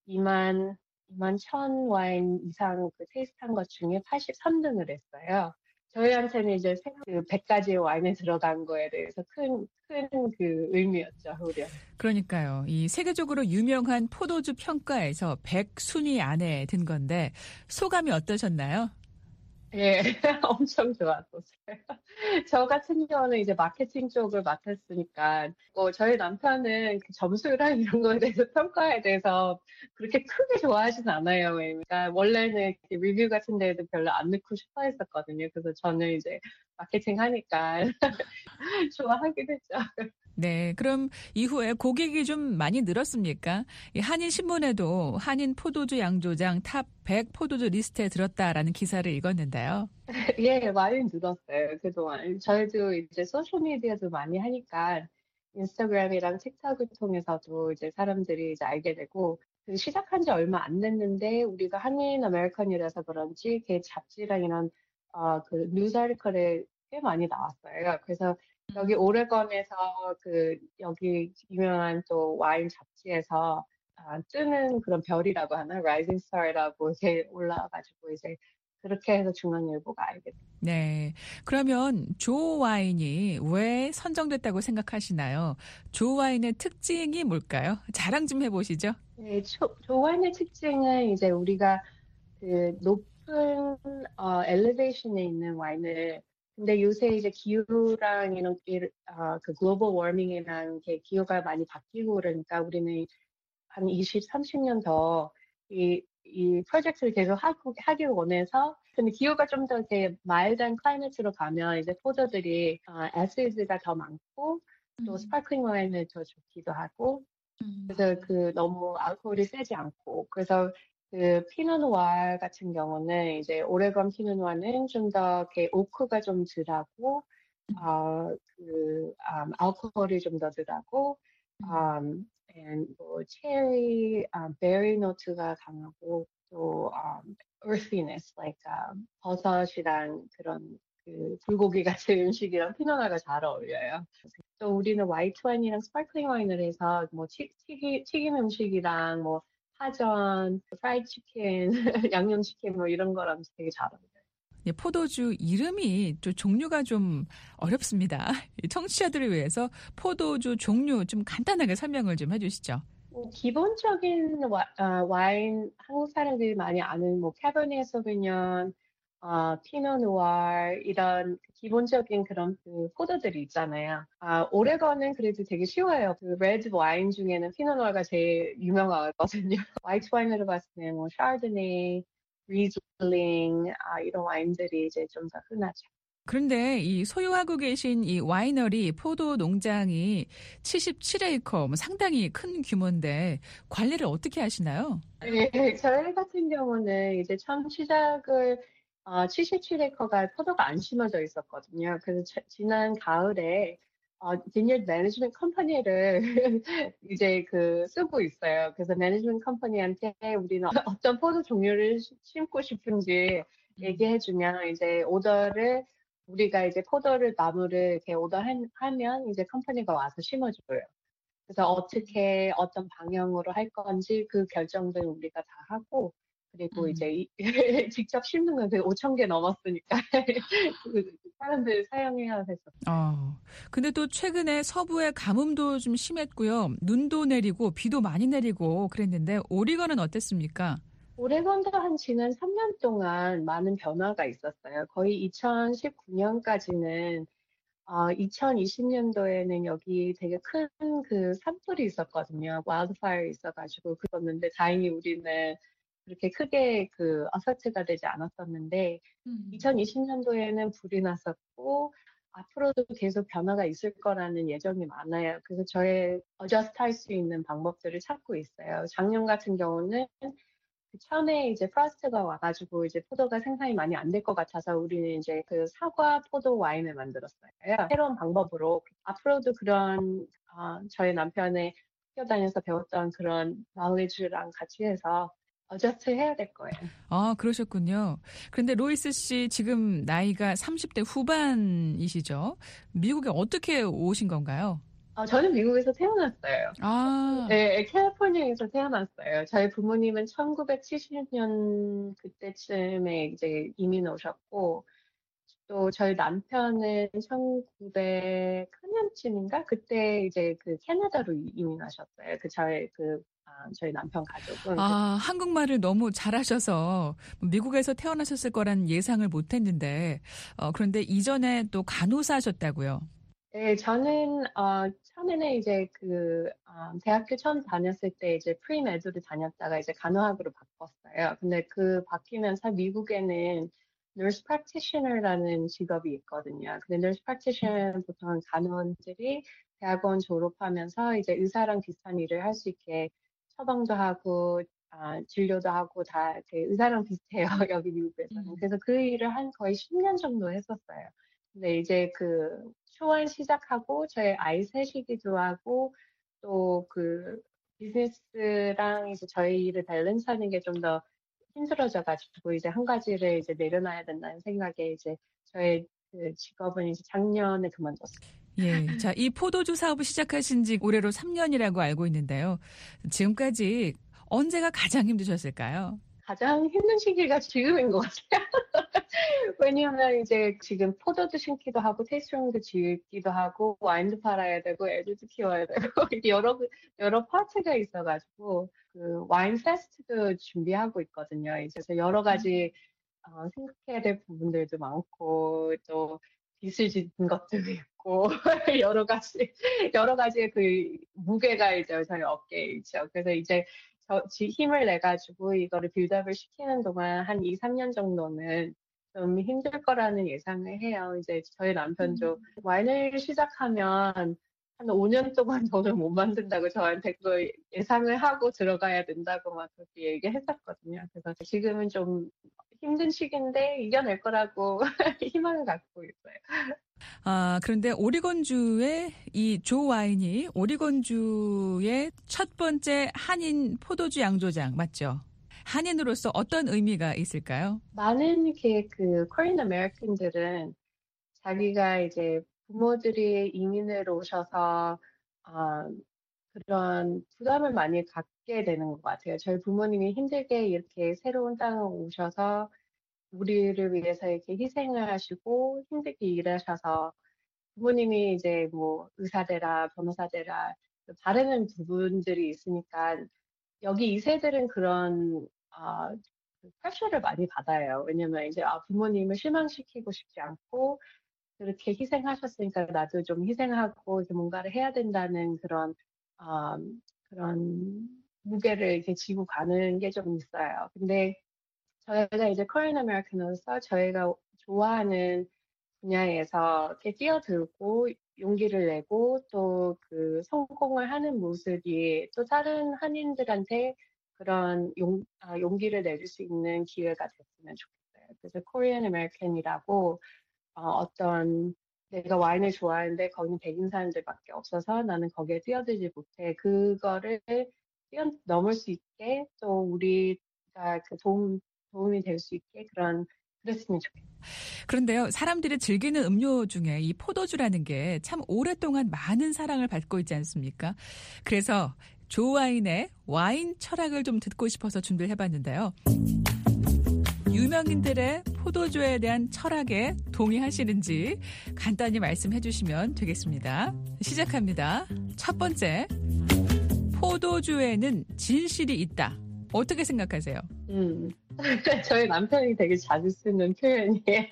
2만 1천 와인 이상 그 테이스트한 것 중에 83등을 했어요. 저희한테는 이제 그 100가지의 와인에 들어간 거에 대해서 큰 그 의미였죠, 우려. 그러니까요. 이 세계적으로 유명한 포도주 평가에서 100순위 안에 든 건데 소감이 어떠셨나요? 예, 엄청 좋았었어요. 저 같은 경우는 이제 마케팅 쪽을 맡았으니까, 저희 남편은 그 점수랑 이런 거에 대해서 평가에 대해서 그렇게 크게 좋아하진 않아요. 그러니까 원래는 리뷰 같은 데에도 별로 안 넣고 싶어 했었거든요. 그래서 저는 이제 마케팅 하니까 좋아하긴 했죠. 네, 그럼 이후에 고객이 좀 많이 늘었습니까? 이 한인신문에도 한인 포도주 양조장 탑 100 포도주 리스트에 들었다라는 기사를 읽었는데요. 예, 많이 늘었어요, 그동안. 저희도 이제 소셜미디어도 많이 하니까 인스타그램이랑 틱톡을 통해서도 이제 사람들이 이제 알게 되고, 그 시작한 지 얼마 안 됐는데 우리가 한인 아메리칸이라서 그런지 그 잡지랑 이런 그 뉴스 아티클에 꽤 많이 나왔어요. 그래서 여기 오레건에서 여기 유명한 또 와인 잡지에서 뜨는 그런 별이라고 하나? 라이징 스타라고 이렇게 올라와가지고 이제 그렇게 해서 중앙일보가 알게 됐어요. 네. 그러면 조 와인이 왜 선정됐다고 생각하시나요? 조 와인의 특징이 뭘까요? 자랑 좀 해보시죠. 네, 조 와인의 특징은 이제 우리가 그 높은 엘리베이션에 있는 와인을 근데 요새 이제 기후랑 이런 그 글로벌 워밍이랑 이렇게 기후가 많이 바뀌고 그러니까 우리는 한 20, 30년 더 이 프로젝트를 계속 하길 원해서 근데 기후가 좀 더 이렇게 마일드한 클라이밋으로 가면 이제 포도들이 애시드가 더 많고 또 스파클링 와인을 더 좋기도 하고 그래서 그 너무 알코올이 세지 않고 그래서 그 피노누아 같은 경우는 이제 오레건 피노누아는 좀 더 이렇게 오크가 좀 덜하고 알코올이 좀 더 덜하고 뭐 체리, 베리 노트가 강하고 또 earthiness, like 버섯이랑 그런 그 불고기 같은 음식이랑 피노누아가 잘 어울려요. 또 우리는 화이트 와인이랑 스파클링 와인을 해서 뭐 튀김 음식이랑 뭐 파전, 프라이드 치킨, 양념치킨 뭐 이런 거랑 되게 잘 어울려요. 네, 포도주 이름이 또 종류가 좀 어렵습니다. 청취자들을 위해서 포도주 종류 좀 간단하게 설명을 좀 해주시죠. 기본적인 와인 한국 사람들이 많이 아는 뭐 캐버네 소비뇽, 피노누아 이런 기본적인 그런 그 포도들이 있잖아요. 오레건은 그래도 되게 쉬워요. 그 레드 와인 중에는 피노누아가 제일 유명하거든요. 화이트 와인으로 봤을 때 뭐 샤르드네, 리즐링 이런 와인들이 이제 좀 더 흔하죠. 그런데 이 소유하고 계신 이 와이너리 포도 농장이 77에이커, 뭐 상당히 큰 규모인데 관리를 어떻게 하시나요? 네, 저희 같은 경우는 이제 처음 시작을 77에이커가 포도가 안 심어져 있었거든요. 그래서 지난 가을에 비니어드 매니지먼트 컴퍼니를 이제 쓰고 있어요. 그래서 매니지먼트 컴퍼니한테 우리는 어떤 포도 종류를 심고 싶은지 얘기해주면 이제 우리가 이제 나무를 이렇게 오더하면 이제 컴퍼니가 와서 심어줘요. 그래서 어떤 방향으로 할 건지 그 결정들은 우리가 다 하고, 그리고 이제 직접 심는 건 5,000개 넘었으니까 사람들 사용해야 됐었어요. 근데 또 최근에 서부의 가뭄도 좀 심했고요. 눈도 내리고 비도 많이 내리고 그랬는데 오리건은 어땠습니까? 오레곤도 한 지난 3년 동안 많은 변화가 있었어요. 거의 2019년까지는 2020년도에는 여기 되게 큰 그 산불이 있었거든요. 와일드파이어 있어가지고 그랬는데 다행히 우리는 그렇게 크게 그 어펙트가 되지 않았었는데 2020년도에는 불이 났었고 앞으로도 계속 변화가 있을 거라는 예정이 많아요. 그래서 저의 어저스트 할 수 있는 방법들을 찾고 있어요. 작년 같은 경우는 처음에 이제 프로스트가 와가지고 이제 포도가 생산이 많이 안 될 것 같아서 우리는 이제 그 사과 포도 와인을 만들었어요. 새로운 방법으로 앞으로도 그런 저희 남편의 학교 다녀서 배웠던 그런 knowledge랑 같이 해서 어저스트 해야 될 거예요. 그러셨군요. 그런데 로이스 씨 지금 나이가 30대 후반이시죠? 미국에 어떻게 오신 건가요? 저는 미국에서 태어났어요. 네, 캘리포니아에서 태어났어요. 저희 부모님은 1970년 그때쯤에 이제 이민 오셨고, 또 저희 남편은 1900년쯤인가? 그때 이제 그 캐나다로 이민하셨어요. 저희 남편 가족은. 한국말을 너무 잘하셔서 미국에서 태어나셨을 거란 예상을 못 했는데, 그런데 이전에 또 간호사셨다고요? 네, 저는, 처음에는 이제 대학교 처음 다녔을 때 이제 프리메드로 다녔다가 이제 간호학으로 바꿨어요. 근데 바뀌면서 미국에는 nurse practitioner라는 직업이 있거든요. 근데 nurse practitioner는 보통 간호원들이 대학원 졸업하면서 이제 의사랑 비슷한 일을 할 수 있게 처방도 하고, 진료도 하고 다 의사랑 비슷해요. 여기 미국에서는. 그래서 그 일을 한 거의 10년 정도 했었어요. 근데 이제 초안 시작하고 저희 아이 셋이기도 하고 또 비즈니스랑 이제 저희 일을 밸런스하는 게 좀 더 힘들어져가지고 이제 한 가지를 이제 내려놔야 된다는 생각에 이제 저의 직업은 이제 작년에 그만뒀어요. 예. 자, 이 포도주 사업을 시작하신 지 올해로 3년이라고 알고 있는데요. 지금까지 언제가 가장 힘드셨을까요? 가장 힘든 시기가 지금인 것 같아요. 왜냐하면 이제 지금 포도도 심기도 하고 테이스팅도 지기도 하고 와인도 팔아야 되고 애들도 키워야 되고 여러 파트가 있어가지고 와인 페스트도 준비하고 있거든요. 이제 여러 가지 생각해야 될 부분들도 많고 또 빚을 짓는 것들도 있고 여러 가지의 무게가 이제 저희 어깨에 있죠. 그래서 이제 힘을 내가지고 이거를 빌드업을 시키는 동안 한 2, 3년 정도는 좀 힘들 거라는 예상을 해요. 이제 저희 남편도 와인을 시작하면 한 5년 동안 돈을 못 만든다고 저한테 예상을 하고 들어가야 된다고 막 그렇게 얘기했었거든요. 그래서 지금은 좀 힘든 시기인데 이겨낼 거라고 희망을 갖고 있어요. 그런데 오리건주의 이 조 와인이 오리건주의 첫 번째 한인 포도주 양조장 맞죠? 한인으로서 어떤 의미가 있을까요? 많은 코리안 아메리칸들은 자기가 이제 부모들이 이민을 오셔서 그런 부담을 많이 갖게 되는 것 같아요. 저희 부모님이 힘들게 이렇게 새로운 땅에 오셔서 우리를 위해서 이렇게 희생을 하시고 힘들게 일하셔서 부모님이 이제 뭐 의사되라, 변호사되라 바라는 부분들이 있으니까 여기 2세들은 그런 프레셔를 많이 받아요. 왜냐면 이제 부모님을 실망시키고 싶지 않고 그렇게 희생하셨으니까 나도 좀 희생하고 이렇게 뭔가를 해야 된다는 그런 무게를 이렇게 지고 가는 게 좀 있어요. 근데 저희가 이제 코리안 아메리칸으로서 저희가 좋아하는 분야에서 이렇게 뛰어들고 용기를 내고 또 성공을 하는 모습이 또 다른 한인들한테 그런 용기를 내줄 수 있는 기회가 됐으면 좋겠어요. 그래서 코리안 아메리칸이라고 내가 와인을 좋아하는데 거기는 백인 사람들밖에 없어서 나는 거기에 뛰어들지 못해. 그거를 뛰어넘을 수 있게 또 우리가 도움이 될 수 있게 그랬으면 좋겠어요. 그런데요, 사람들이 즐기는 음료 중에 이 포도주라는 게 참 오랫동안 많은 사랑을 받고 있지 않습니까? 그래서 조 와인의 와인 철학을 좀 듣고 싶어서 준비를 해봤는데요. 유명인들의 포도주에 대한 철학에 동의하시는지 간단히 말씀해 주시면 되겠습니다. 시작합니다. 첫 번째, 포도주에는 진실이 있다. 어떻게 생각하세요? 저희 남편이 되게 자주 쓰는 표현이에요.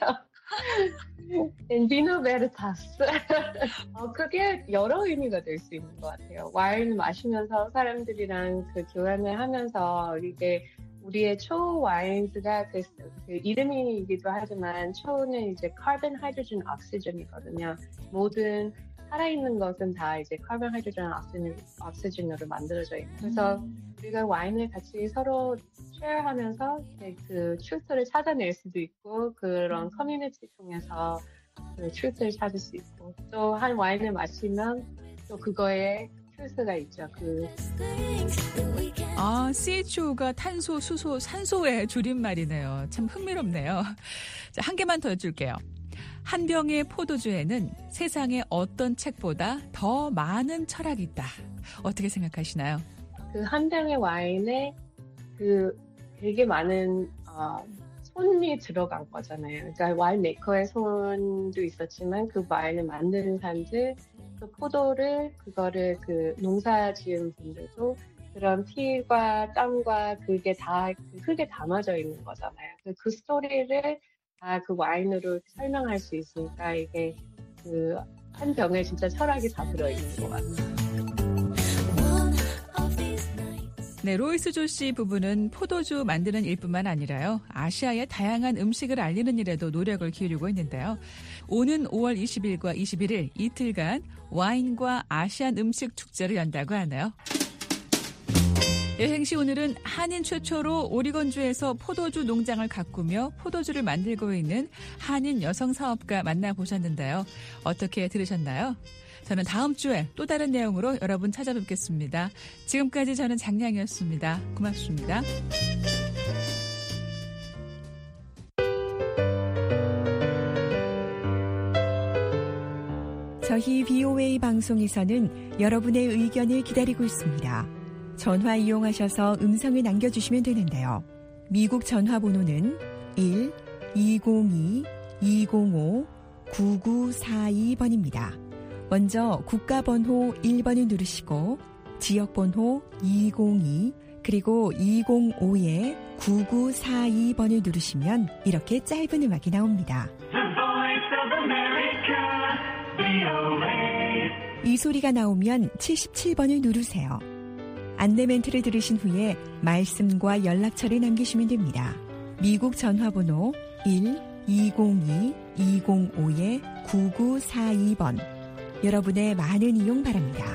In vino veritas. 그게 여러 의미가 될 수 있는 것 같아요. 와인 마시면서 사람들이랑 그 교환을 하면서 이게 우리의 초 와인스가 그 이름이기도 하지만 초는 이제 카본, 하이드로젠, 옥시전이거든요. 모든 살아있는 것은 다 이제 카본, 하이드로젠, 옥시전으로 만들어져 있고 그래서 우리가 와인을 같이 서로 쉐어하면서 그 트루스를 찾아낼 수도 있고 그런 커뮤니티 통해서 그 트루스를 찾을 수 있고 또 한 와인을 마시면 또 그거에 트루스가 있죠. CHO가 탄소, 수소, 산소의 줄임말이네요. 참 흥미롭네요. 자, 한 개만 더 여쭐게요. 한 병의 포도주에는 세상의 어떤 책보다 더 많은 철학이 있다. 어떻게 생각하시나요? 그 한 병의 와인에 그 되게 많은 손이 들어간 거잖아요. 그러니까 와인 메이커의 손도 있었지만 그 와인을 만드는 사람들, 그 포도를 그거를 그 농사 지은 분들도 그런 피와 땀과 그게 다 흙에 담아져 있는 거잖아요. 그 스토리를 다 그 와인으로 설명할 수 있으니까 이게 그 한 병에 진짜 철학이 다 들어있는 것 같아요. 네, 로이스 조씨 부부는 포도주 만드는 일뿐만 아니라요. 아시아의 다양한 음식을 알리는 일에도 노력을 기울이고 있는데요. 오는 5월 20일과 21일 이틀간 와인과 아시안 음식 축제를 연다고 하네요. 여행시 오늘은 한인 최초로 오리건주에서 포도주 농장을 가꾸며 포도주를 만들고 있는 한인 여성 사업가 만나보셨는데요. 어떻게 들으셨나요? 저는 다음 주에 또 다른 내용으로 여러분 찾아뵙겠습니다. 지금까지 저는 장량이었습니다. 고맙습니다. 저희 BOA 방송에서는 여러분의 의견을 기다리고 있습니다. 전화 이용하셔서 음성을 남겨주시면 되는데요. 미국 전화번호는 1-202-205-9942번입니다. 먼저 국가번호 1번을 누르시고 지역번호 202 그리고 205-9942번을 누르시면 이렇게 짧은 음악이 나옵니다. 이 소리가 나오면 77번을 누르세요. 안내 멘트를 들으신 후에 말씀과 연락처를 남기시면 됩니다. 미국 전화번호 1-202-205-9942번 여러분의 많은 이용 바랍니다.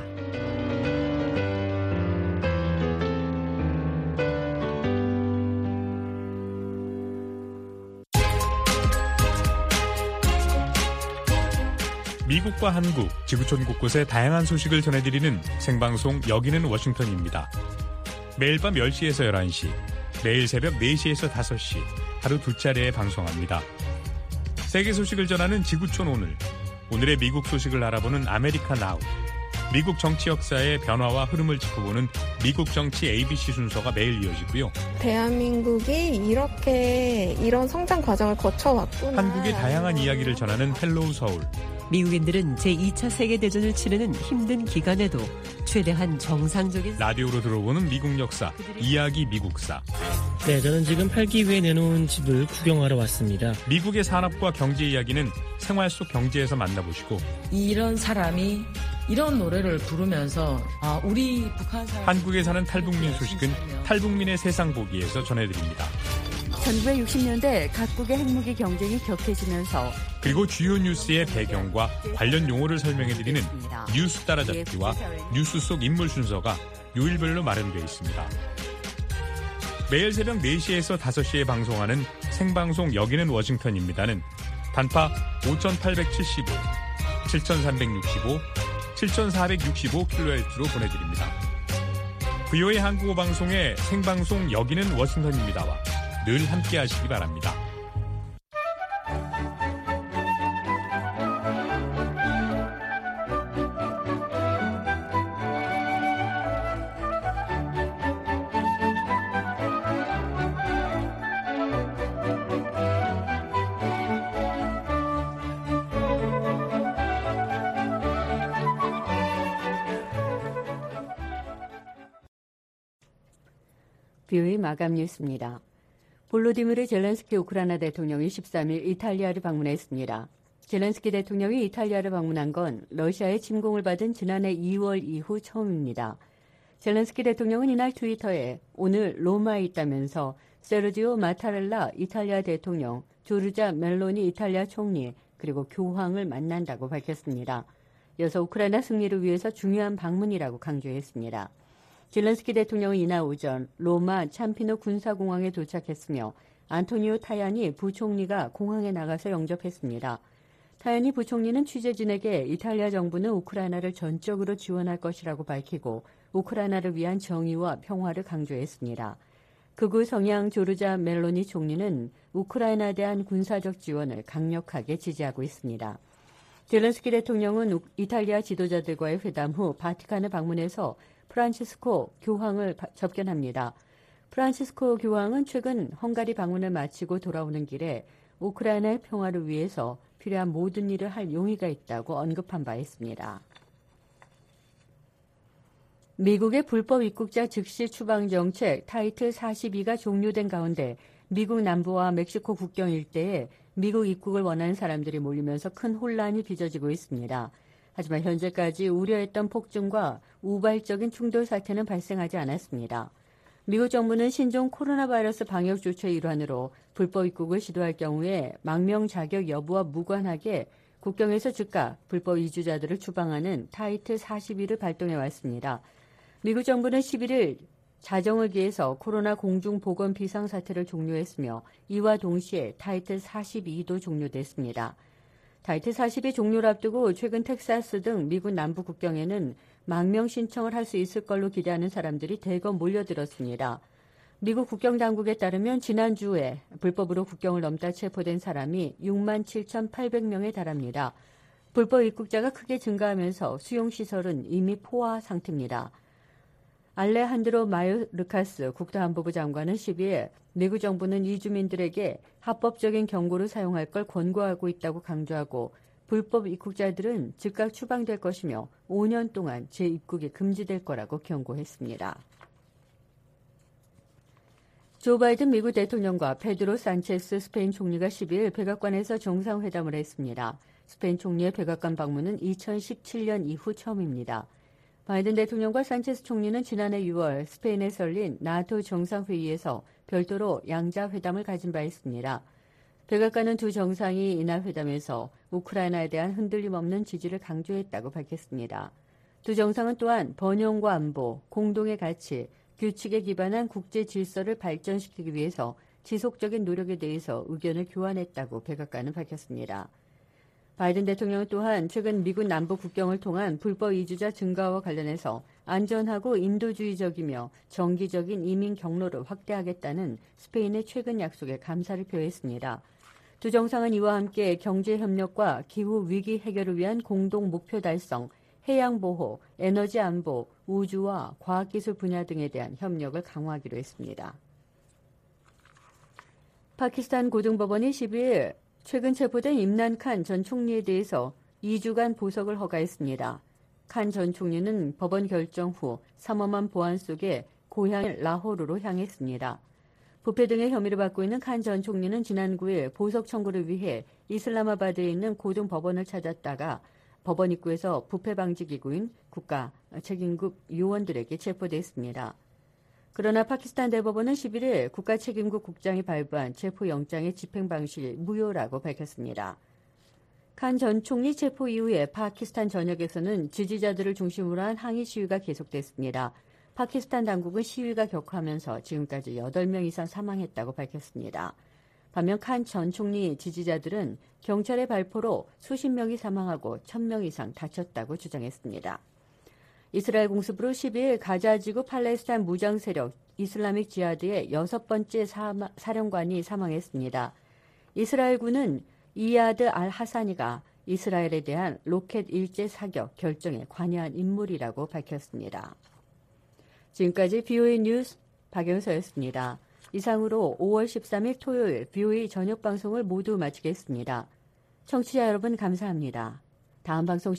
미국과 한국, 지구촌 곳곳의 다양한 소식을 전해드리는 생방송 여기는 워싱턴입니다. 매일 밤 10시에서 11시, 매일 새벽 4시에서 5시, 하루 두 차례에 방송합니다. 세계 소식을 전하는 지구촌 오늘의 미국 소식을 알아보는 아메리카 나우, 미국 정치 역사의 변화와 흐름을 짚어보는 미국 정치 ABC 순서가 매일 이어지고요. 대한민국이 이런 성장 과정을 거쳐왔구나. 한국의 다양한 이야기를 전하는 헬로우 서울. 미국인들은 제2차 세계대전을 치르는 힘든 기간에도 최대한 정상적인 라디오로 들어보는 미국 역사, 이야기 미국사. 네, 저는 지금 팔기 위해 내놓은 집을 구경하러 왔습니다. 미국의 산업과 경제 이야기는 생활 속 경제에서 만나보시고 이런 사람이 이런 노래를 부르면서 우리 북한 사람 한국에 사는 탈북민 소식은 탈북민의 세상 보기에서 전해드립니다. 1960년대 각국의 핵무기 경쟁이 격해지면서 그리고 주요 뉴스의 배경과 관련 용어를 설명해드리는 뉴스 따라잡기와 뉴스 속 인물 순서가 요일별로 마련되어 있습니다. 매일 새벽 4시에서 5시에 방송하는 생방송 여기는 워싱턴입니다는 단파 5875, 7365, 7465kHz로 보내드립니다. VOA 한국어 방송의 생방송 여기는 워싱턴입니다와 늘 함께 하시기 바랍니다. VOA 마감 뉴스입니다. 볼로디미르 젤렌스키 우크라이나 대통령이 13일 이탈리아를 방문했습니다. 젤렌스키 대통령이 이탈리아를 방문한 건 러시아의 침공을 받은 지난해 2월 이후 처음입니다. 젤렌스키 대통령은 이날 트위터에 오늘 로마에 있다면서 세르지오 마타렐라 이탈리아 대통령, 조르자 멜로니 이탈리아 총리, 그리고 교황을 만난다고 밝혔습니다. 이어서 우크라이나 승리를 위해서 중요한 방문이라고 강조했습니다. 젤렌스키 대통령은 이날 오전 로마 참피노 군사공항에 도착했으며 안토니오 타야니 부총리가 공항에 나가서 영접했습니다. 타야니 부총리는 취재진에게 이탈리아 정부는 우크라이나를 전적으로 지원할 것이라고 밝히고 우크라이나를 위한 정의와 평화를 강조했습니다. 극우 성향 조르자 멜로니 총리는 우크라이나에 대한 군사적 지원을 강력하게 지지하고 있습니다. 젤렌스키 대통령은 이탈리아 지도자들과의 회담 후 바티칸을 방문해서 프란치스코 교황을 접견합니다. 프란치스코 교황은 최근 헝가리 방문을 마치고 돌아오는 길에 우크라이나의 평화를 위해서 필요한 모든 일을 할 용의가 있다고 언급한 바 있습니다. 미국의 불법 입국자 즉시 추방 정책 타이틀 42가 종료된 가운데 미국 남부와 멕시코 국경 일대에 미국 입국을 원하는 사람들이 몰리면서 큰 혼란이 빚어지고 있습니다. 하지만 현재까지 우려했던 폭증과 우발적인 충돌 사태는 발생하지 않았습니다. 미국 정부는 신종 코로나 바이러스 방역 조처의 일환으로 불법 입국을 시도할 경우에 망명 자격 여부와 무관하게 국경에서 즉각 불법 이주자들을 추방하는 타이틀 42를 발동해 왔습니다. 미국 정부는 11일 자정을 기해서 코로나 공중보건 비상사태를 종료했으며 이와 동시에 타이틀 42도 종료됐습니다. 타이틀 40이 종료를 앞두고 최근 텍사스 등 미국 남부 국경에는 망명 신청을 할 수 있을 걸로 기대하는 사람들이 대거 몰려들었습니다. 미국 국경당국에 따르면 지난주에 불법으로 국경을 넘다 체포된 사람이 67,800명에 달합니다. 불법 입국자가 크게 증가하면서 수용시설은 이미 포화 상태입니다. 알레한드로 마요르카스 국토안보부 장관은 12일 미국 정부는 이주민들에게 합법적인 경고를 사용할 걸 권고하고 있다고 강조하고 불법 입국자들은 즉각 추방될 것이며 5년 동안 재입국이 금지될 거라고 경고했습니다. 조 바이든 미국 대통령과 페드로 산체스 스페인 총리가 12일 백악관에서 정상회담을 했습니다. 스페인 총리의 백악관 방문은 2017년 이후 처음입니다. 바이든 대통령과 산체스 총리는 지난해 6월 스페인에 열린 나토 정상회의에서 별도로 양자회담을 가진 바 있습니다. 백악관은 두 정상이 이날 회담에서 우크라이나에 대한 흔들림 없는 지지를 강조했다고 밝혔습니다. 두 정상은 또한 번영과 안보, 공동의 가치, 규칙에 기반한 국제 질서를 발전시키기 위해서 지속적인 노력에 대해서 의견을 교환했다고 백악관은 밝혔습니다. 바이든 대통령은 또한 최근 미국 남부 국경을 통한 불법 이주자 증가와 관련해서 안전하고 인도주의적이며 정기적인 이민 경로를 확대하겠다는 스페인의 최근 약속에 감사를 표했습니다. 두 정상은 이와 함께 경제협력과 기후위기 해결을 위한 공동 목표 달성, 해양보호, 에너지 안보, 우주와 과학기술 분야 등에 대한 협력을 강화하기로 했습니다. 파키스탄 고등법원이 12일 최근 체포된 임란 칸 전 총리에 대해서 2주간 보석을 허가했습니다. 칸 전 총리는 법원 결정 후 삼엄한 보안 속에 고향 라호르로 향했습니다. 부패 등의 혐의를 받고 있는 칸 전 총리는 지난 9일 보석 청구를 위해 이슬라마바드에 있는 고등법원을 찾았다가 법원 입구에서 부패 방지 기구인 국가 책임국 요원들에게 체포됐습니다. 그러나 파키스탄 대법원은 11일 국가책임국 국장이 발부한 체포영장의 집행 방식이 무효라고 밝혔습니다. 칸 전 총리 체포 이후에 파키스탄 전역에서는 지지자들을 중심으로 한 항의 시위가 계속됐습니다. 파키스탄 당국은 시위가 격화하면서 지금까지 8명 이상 사망했다고 밝혔습니다. 반면 칸 전 총리 지지자들은 경찰의 발포로 수십 명이 사망하고 1,000명 이상 다쳤다고 주장했습니다. 이스라엘 공습으로 12일 가자지구 팔레스타인 무장 세력 이슬라믹 지하드의 6번째 사령관이 사망했습니다. 이스라엘군은 이야드 알 하사니가 이스라엘에 대한 로켓 일제 사격 결정에 관여한 인물이라고 밝혔습니다. 지금까지 VOA 뉴스 박영서였습니다. 이상으로 5월 13일 토요일 VOA 저녁 방송을 모두 마치겠습니다. 청취자 여러분 감사합니다. 다음 방송